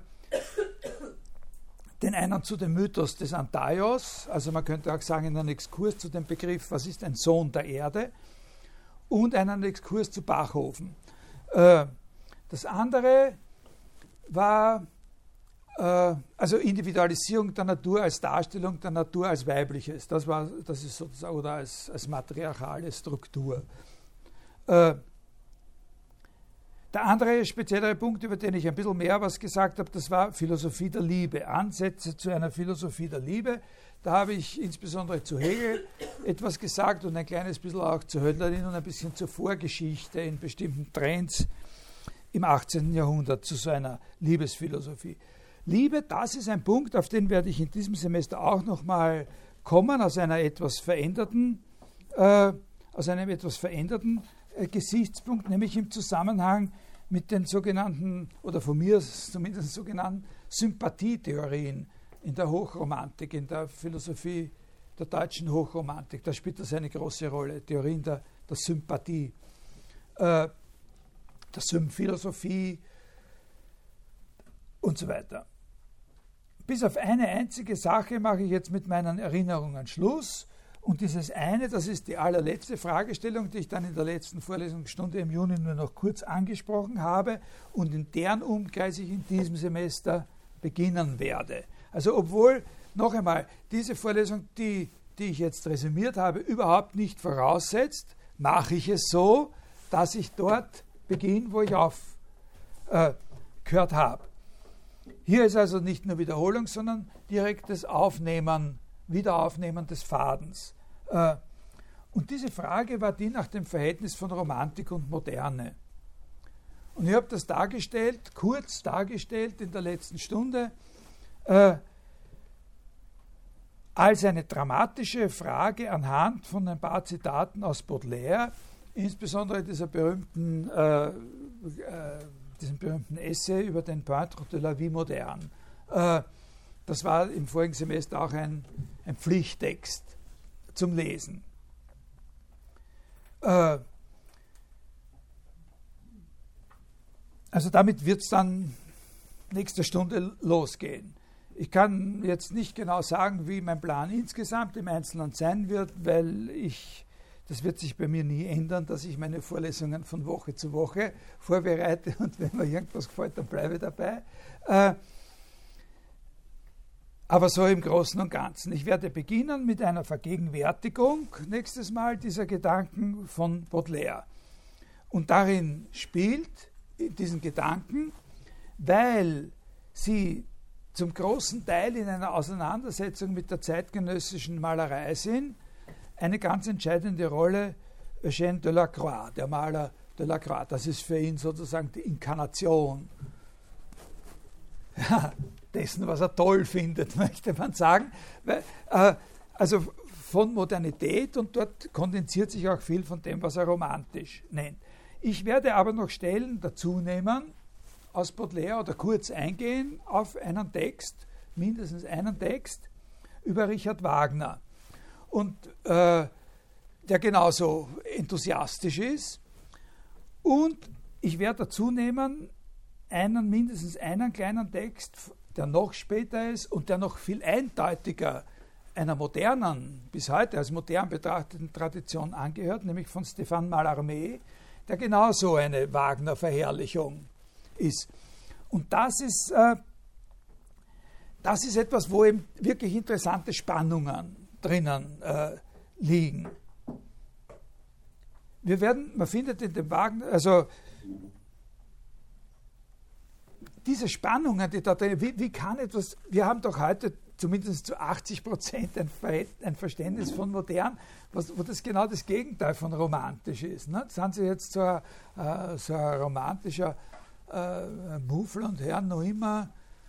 den einen zu dem Mythos des Antaios, also man könnte auch sagen, in einem Exkurs zu dem Begriff, was ist ein Sohn der Erde, und einen Exkurs zu Bachhofen. Äh, das andere war äh, also Individualisierung der Natur als Darstellung der Natur als Weibliches. Das war, das ist sozusagen, oder als, als matriarchale Struktur. Äh, der andere speziellere Punkt, über den ich ein bisschen mehr was gesagt habe, das war Philosophie der Liebe, Ansätze zu einer Philosophie der Liebe. Da habe ich insbesondere zu Hegel etwas gesagt und ein kleines bisschen auch zu Hölderlin und ein bisschen zur Vorgeschichte in bestimmten Trends im achtzehnten Jahrhundert zu so einer Liebesphilosophie. Liebe, das ist ein Punkt, auf den werde ich in diesem Semester auch nochmal kommen, aus einer etwas veränderten, äh, aus einem etwas veränderten äh, Gesichtspunkt, nämlich im Zusammenhang mit den sogenannten, oder von mir zumindest sogenannten Sympathietheorien in der Hochromantik, in der Philosophie der deutschen Hochromantik. Da spielt das eine große Rolle, Theorien der, der Sympathie, äh, der Symphilosophie und so weiter. Bis auf eine einzige Sache mache ich jetzt mit meinen Erinnerungen Schluss. Und dieses eine, das ist die allerletzte Fragestellung, die ich dann in der letzten Vorlesungsstunde im Juni nur noch kurz angesprochen habe und in deren Umkreis ich in diesem Semester beginnen werde. Also obwohl, noch einmal, diese Vorlesung, die, die ich jetzt resümiert habe, überhaupt nicht voraussetzt, mache ich es so, dass ich dort beginne, wo ich aufgehört äh, habe. Hier ist also nicht nur Wiederholung, sondern direktes Aufnehmen, Wiederaufnehmen des Fadens. Äh, und diese Frage war die nach dem Verhältnis von Romantik und Moderne. Und ich habe das dargestellt, kurz dargestellt in der letzten Stunde, äh, als eine dramatische Frage anhand von ein paar Zitaten aus Baudelaire, insbesondere dieser berühmten, äh, äh, diesem berühmten Essay über den Peintre de la vie moderne. Äh, das war im vorigen Semester auch ein, ein Pflichttext zum Lesen. Äh, also damit wird es dann nächste Stunde losgehen. Ich kann jetzt nicht genau sagen, wie mein Plan insgesamt im Einzelnen sein wird, weil ich, das wird sich bei mir nie ändern, dass ich meine Vorlesungen von Woche zu Woche vorbereite und wenn mir irgendwas gefällt, dann bleibe ich dabei. Äh, aber so im Großen und Ganzen. Ich werde beginnen mit einer Vergegenwärtigung nächstes Mal dieser Gedanken von Baudelaire. Und darin spielt, in diesen Gedanken, weil sie zum großen Teil in einer Auseinandersetzung mit der zeitgenössischen Malerei sind, eine ganz entscheidende Rolle Eugène Delacroix, der Maler Delacroix. Das ist für ihn sozusagen die Inkarnation ja, dessen, was er toll findet, möchte man sagen. Weil, äh, also von Modernität, und dort kondensiert sich auch viel von dem, was er romantisch nennt. Ich werde aber noch Stellen dazu nehmen, aus Baudelaire oder kurz eingehen auf einen Text, mindestens einen Text, über Richard Wagner. Und äh, der genauso enthusiastisch ist. Und ich werde dazu nehmen einen, mindestens einen kleinen Text, der noch später ist und der noch viel eindeutiger einer modernen, bis heute als modern betrachteten Tradition angehört, nämlich von Stéphane Mallarmé, der genauso eine Wagner-Verherrlichung ist. Und das ist, äh, das ist etwas, wo eben wirklich interessante Spannungen drinnen äh, liegen. Wir werden, man findet in dem Wagner, also diese Spannungen, die da drin, wie, wie kann etwas, wir haben doch heute zumindest zu achtzig Prozent ein, ein Verständnis von modern, was, wo das genau das Gegenteil von romantisch ist. Ne? Sind Sie jetzt so ein, äh, so ein romantischer äh, Muffel und Herr noch immer,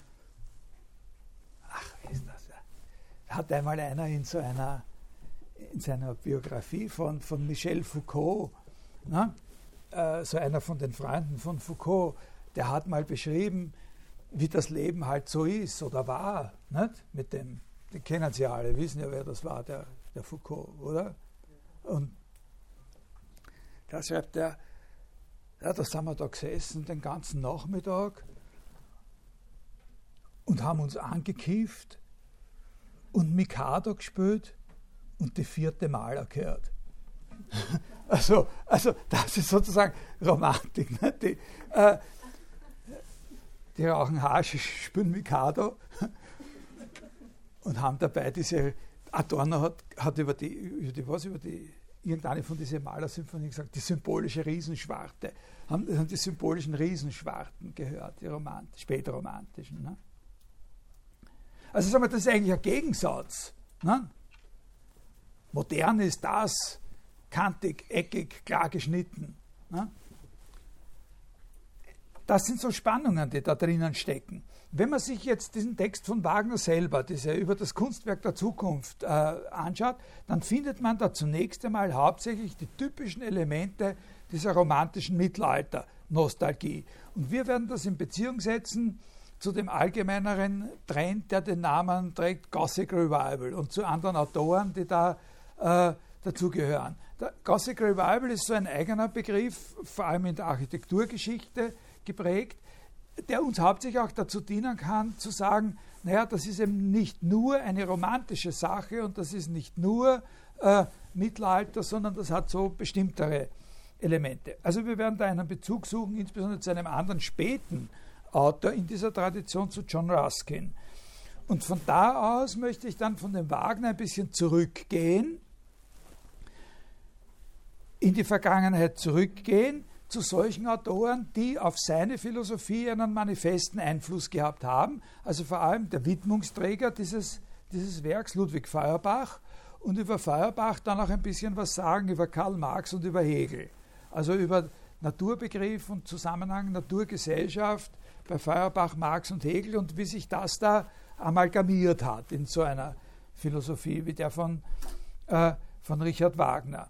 ach, wie ist das? Hat einmal einer in so einer, in seiner Biografie von, von Michel Foucault, ne? äh, so einer von den Freunden von Foucault, der hat mal beschrieben, wie das Leben halt so ist oder war, nicht? Mit dem, den kennen Sie alle, wissen ja, wer das war, der, der Foucault, oder? Und da schreibt er, ja, da sind wir da gesessen den ganzen Nachmittag und haben uns angekifft und Mikado gespielt und die vierte Maler gehört. also, also das ist sozusagen Romantik. Ne? Die, äh, die rauchen Haschisch, spielen Mikado und haben dabei diese, Adorno hat, hat über die, über die, was, über die, irgendeine von diesen Malersymphonien gesagt, die symbolische Riesenschwarte, haben, haben die symbolischen Riesenschwarten gehört, die Romant, spätromantischen. Ne? Also sagen wir, das ist eigentlich ein Gegensatz. Ne? Modern ist das, kantig, eckig, klar geschnitten. Ne? Das sind so Spannungen, die da drinnen stecken. Wenn man sich jetzt diesen Text von Wagner selber, diese über das Kunstwerk der Zukunft äh, anschaut, dann findet man da zunächst einmal hauptsächlich die typischen Elemente dieser romantischen Mittelalter-Nostalgie. Und wir werden das in Beziehung setzen zu dem allgemeineren Trend, der den Namen trägt, Gothic Revival, und zu anderen Autoren, die da äh, dazugehören. Der Gothic Revival ist so ein eigener Begriff, vor allem in der Architekturgeschichte geprägt, der uns hauptsächlich auch dazu dienen kann, zu sagen, naja, das ist eben nicht nur eine romantische Sache und das ist nicht nur äh, Mittelalter, sondern das hat so bestimmtere Elemente. Also wir werden da einen Bezug suchen, insbesondere zu einem anderen späten Autor in dieser Tradition, zu John Ruskin. und von da aus möchte ich dann von dem Wagner ein bisschen zurückgehen, in die Vergangenheit zurückgehen, zu solchen Autoren, die auf seine Philosophie einen manifesten Einfluss gehabt haben, also vor allem der Widmungsträger dieses, dieses Werks, Ludwig Feuerbach, und über Feuerbach dann auch ein bisschen was sagen über Karl Marx und über Hegel, also über Naturbegriff und Zusammenhang Naturgesellschaft bei Feuerbach, Marx und Hegel und wie sich das da amalgamiert hat in so einer Philosophie wie der von, äh, von Richard Wagner.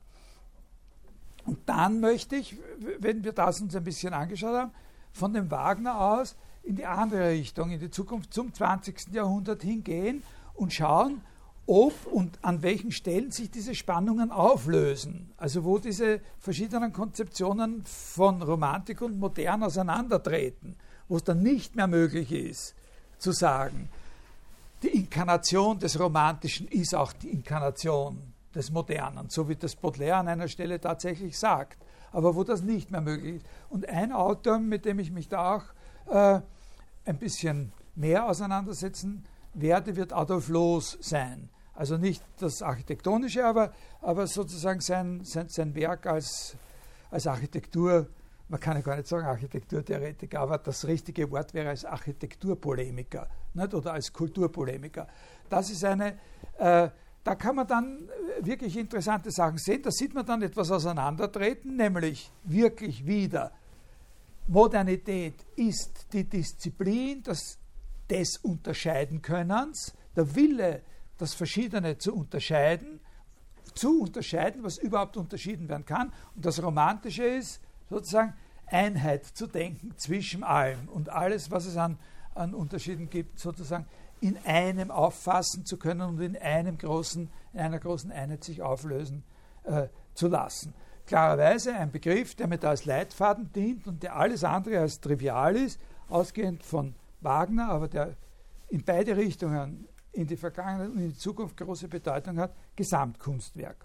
Und dann möchte ich, wenn wir das uns ein bisschen angeschaut haben, von dem Wagner aus in die andere Richtung, in die Zukunft zum zwanzigsten Jahrhundert hingehen und schauen, ob und an welchen Stellen sich diese Spannungen auflösen. Also wo diese verschiedenen Konzeptionen von Romantik und Modern auseinandertreten, wo es dann nicht mehr möglich ist, zu sagen, die Inkarnation des Romantischen ist auch die Inkarnation des Modernen, so wie das Baudelaire an einer Stelle tatsächlich sagt, aber wo das nicht mehr möglich ist. Und ein Autor, mit dem ich mich da auch äh, ein bisschen mehr auseinandersetzen werde, wird Adolf Loos sein. Also nicht das Architektonische, aber, aber sozusagen sein, sein, sein Werk als, als Architektur, man kann ja gar nicht sagen Architekturtheoretiker, aber das richtige Wort wäre als Architekturpolemiker, nicht? Oder als Kulturpolemiker. Das ist eine... Äh, Da kann man dann wirklich interessante Sachen sehen. Da sieht man dann etwas auseinandertreten, nämlich wirklich wieder, Modernität ist die Disziplin des, des Unterscheidenkönnens, der Wille, das Verschiedene zu unterscheiden, zu unterscheiden, was überhaupt unterschieden werden kann. Und das Romantische ist sozusagen Einheit zu denken zwischen allem und alles, was es an, an Unterschieden gibt, sozusagen in einem auffassen zu können und in einem großen, in einer großen Einheit sich auflösen äh, zu lassen. Klarerweise ein Begriff, der mir da als Leitfaden dient und der alles andere als trivial ist, ausgehend von Wagner, aber der in beide Richtungen, in die Vergangenheit und in die Zukunft große Bedeutung hat, Gesamtkunstwerk.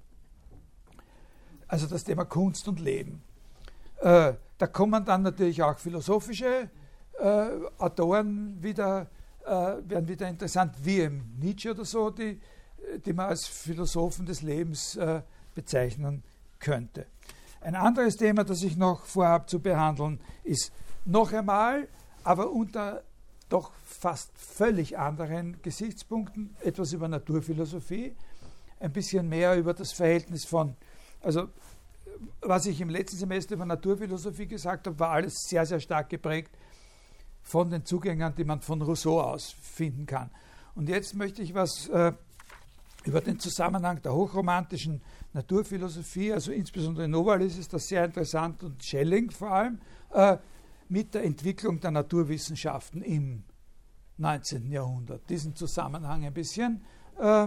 Also das Thema Kunst und Leben. Äh, da kommen dann natürlich auch philosophische äh, Autoren wieder Äh, werden wieder interessant, wie im Nietzsche oder so, die, die man als Philosophen des Lebens äh, bezeichnen könnte. Ein anderes Thema, das ich noch vorhabe zu behandeln, ist noch einmal, aber unter doch fast völlig anderen Gesichtspunkten, etwas über Naturphilosophie, ein bisschen mehr über das Verhältnis von, also was ich im letzten Semester über Naturphilosophie gesagt habe, war alles sehr, sehr stark geprägt von den Zugängen, die man von Rousseau aus finden kann. Und jetzt möchte ich was äh, über den Zusammenhang der hochromantischen Naturphilosophie, also insbesondere Novalis ist das sehr interessant und Schelling vor allem, äh, mit der Entwicklung der Naturwissenschaften im neunzehnten Jahrhundert. Diesen Zusammenhang ein bisschen. Äh,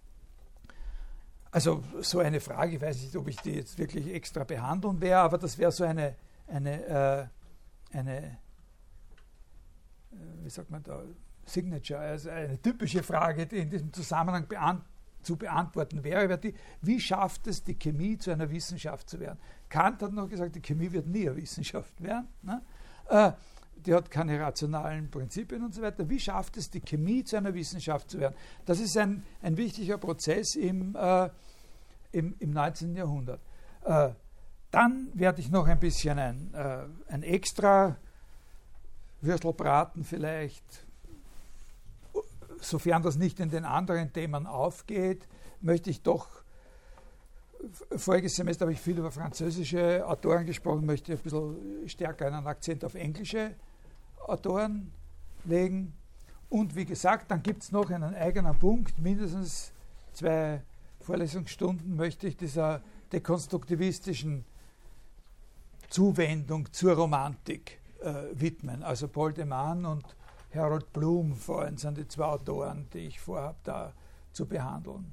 also so eine Frage, ich weiß nicht, ob ich die jetzt wirklich extra behandeln werde, aber das wäre so eine, eine, äh, eine wie sagt man da, Signature, also eine typische Frage, die in diesem Zusammenhang beant zu beantworten wäre, wäre die, wie schafft es die Chemie zu einer Wissenschaft zu werden? Kant hat noch gesagt, die Chemie wird nie eine Wissenschaft werden. Ne? Äh, die hat keine rationalen Prinzipien und so weiter. Wie schafft es die Chemie zu einer Wissenschaft zu werden? Das ist ein, ein wichtiger Prozess im, äh, im, im neunzehnten Jahrhundert. Äh, dann werde ich noch ein bisschen ein, äh, ein extra Würstelbraten vielleicht, sofern das nicht in den anderen Themen aufgeht, möchte ich doch, voriges Semester habe ich viel über französische Autoren gesprochen, möchte ein bisschen stärker einen Akzent auf englische Autoren legen. Und wie gesagt, dann gibt es noch einen eigenen Punkt, mindestens zwei Vorlesungsstunden möchte ich dieser dekonstruktivistischen Zuwendung zur Romantik Äh, widmen. Also Paul de Man und Harold Bloom vor allem sind die zwei Autoren, die ich vorhabe, da zu behandeln.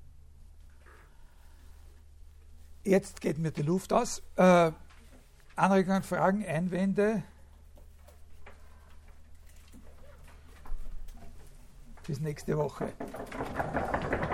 Jetzt geht mir die Luft aus. Äh, Anregungen, Fragen, Einwände? Bis nächste Woche.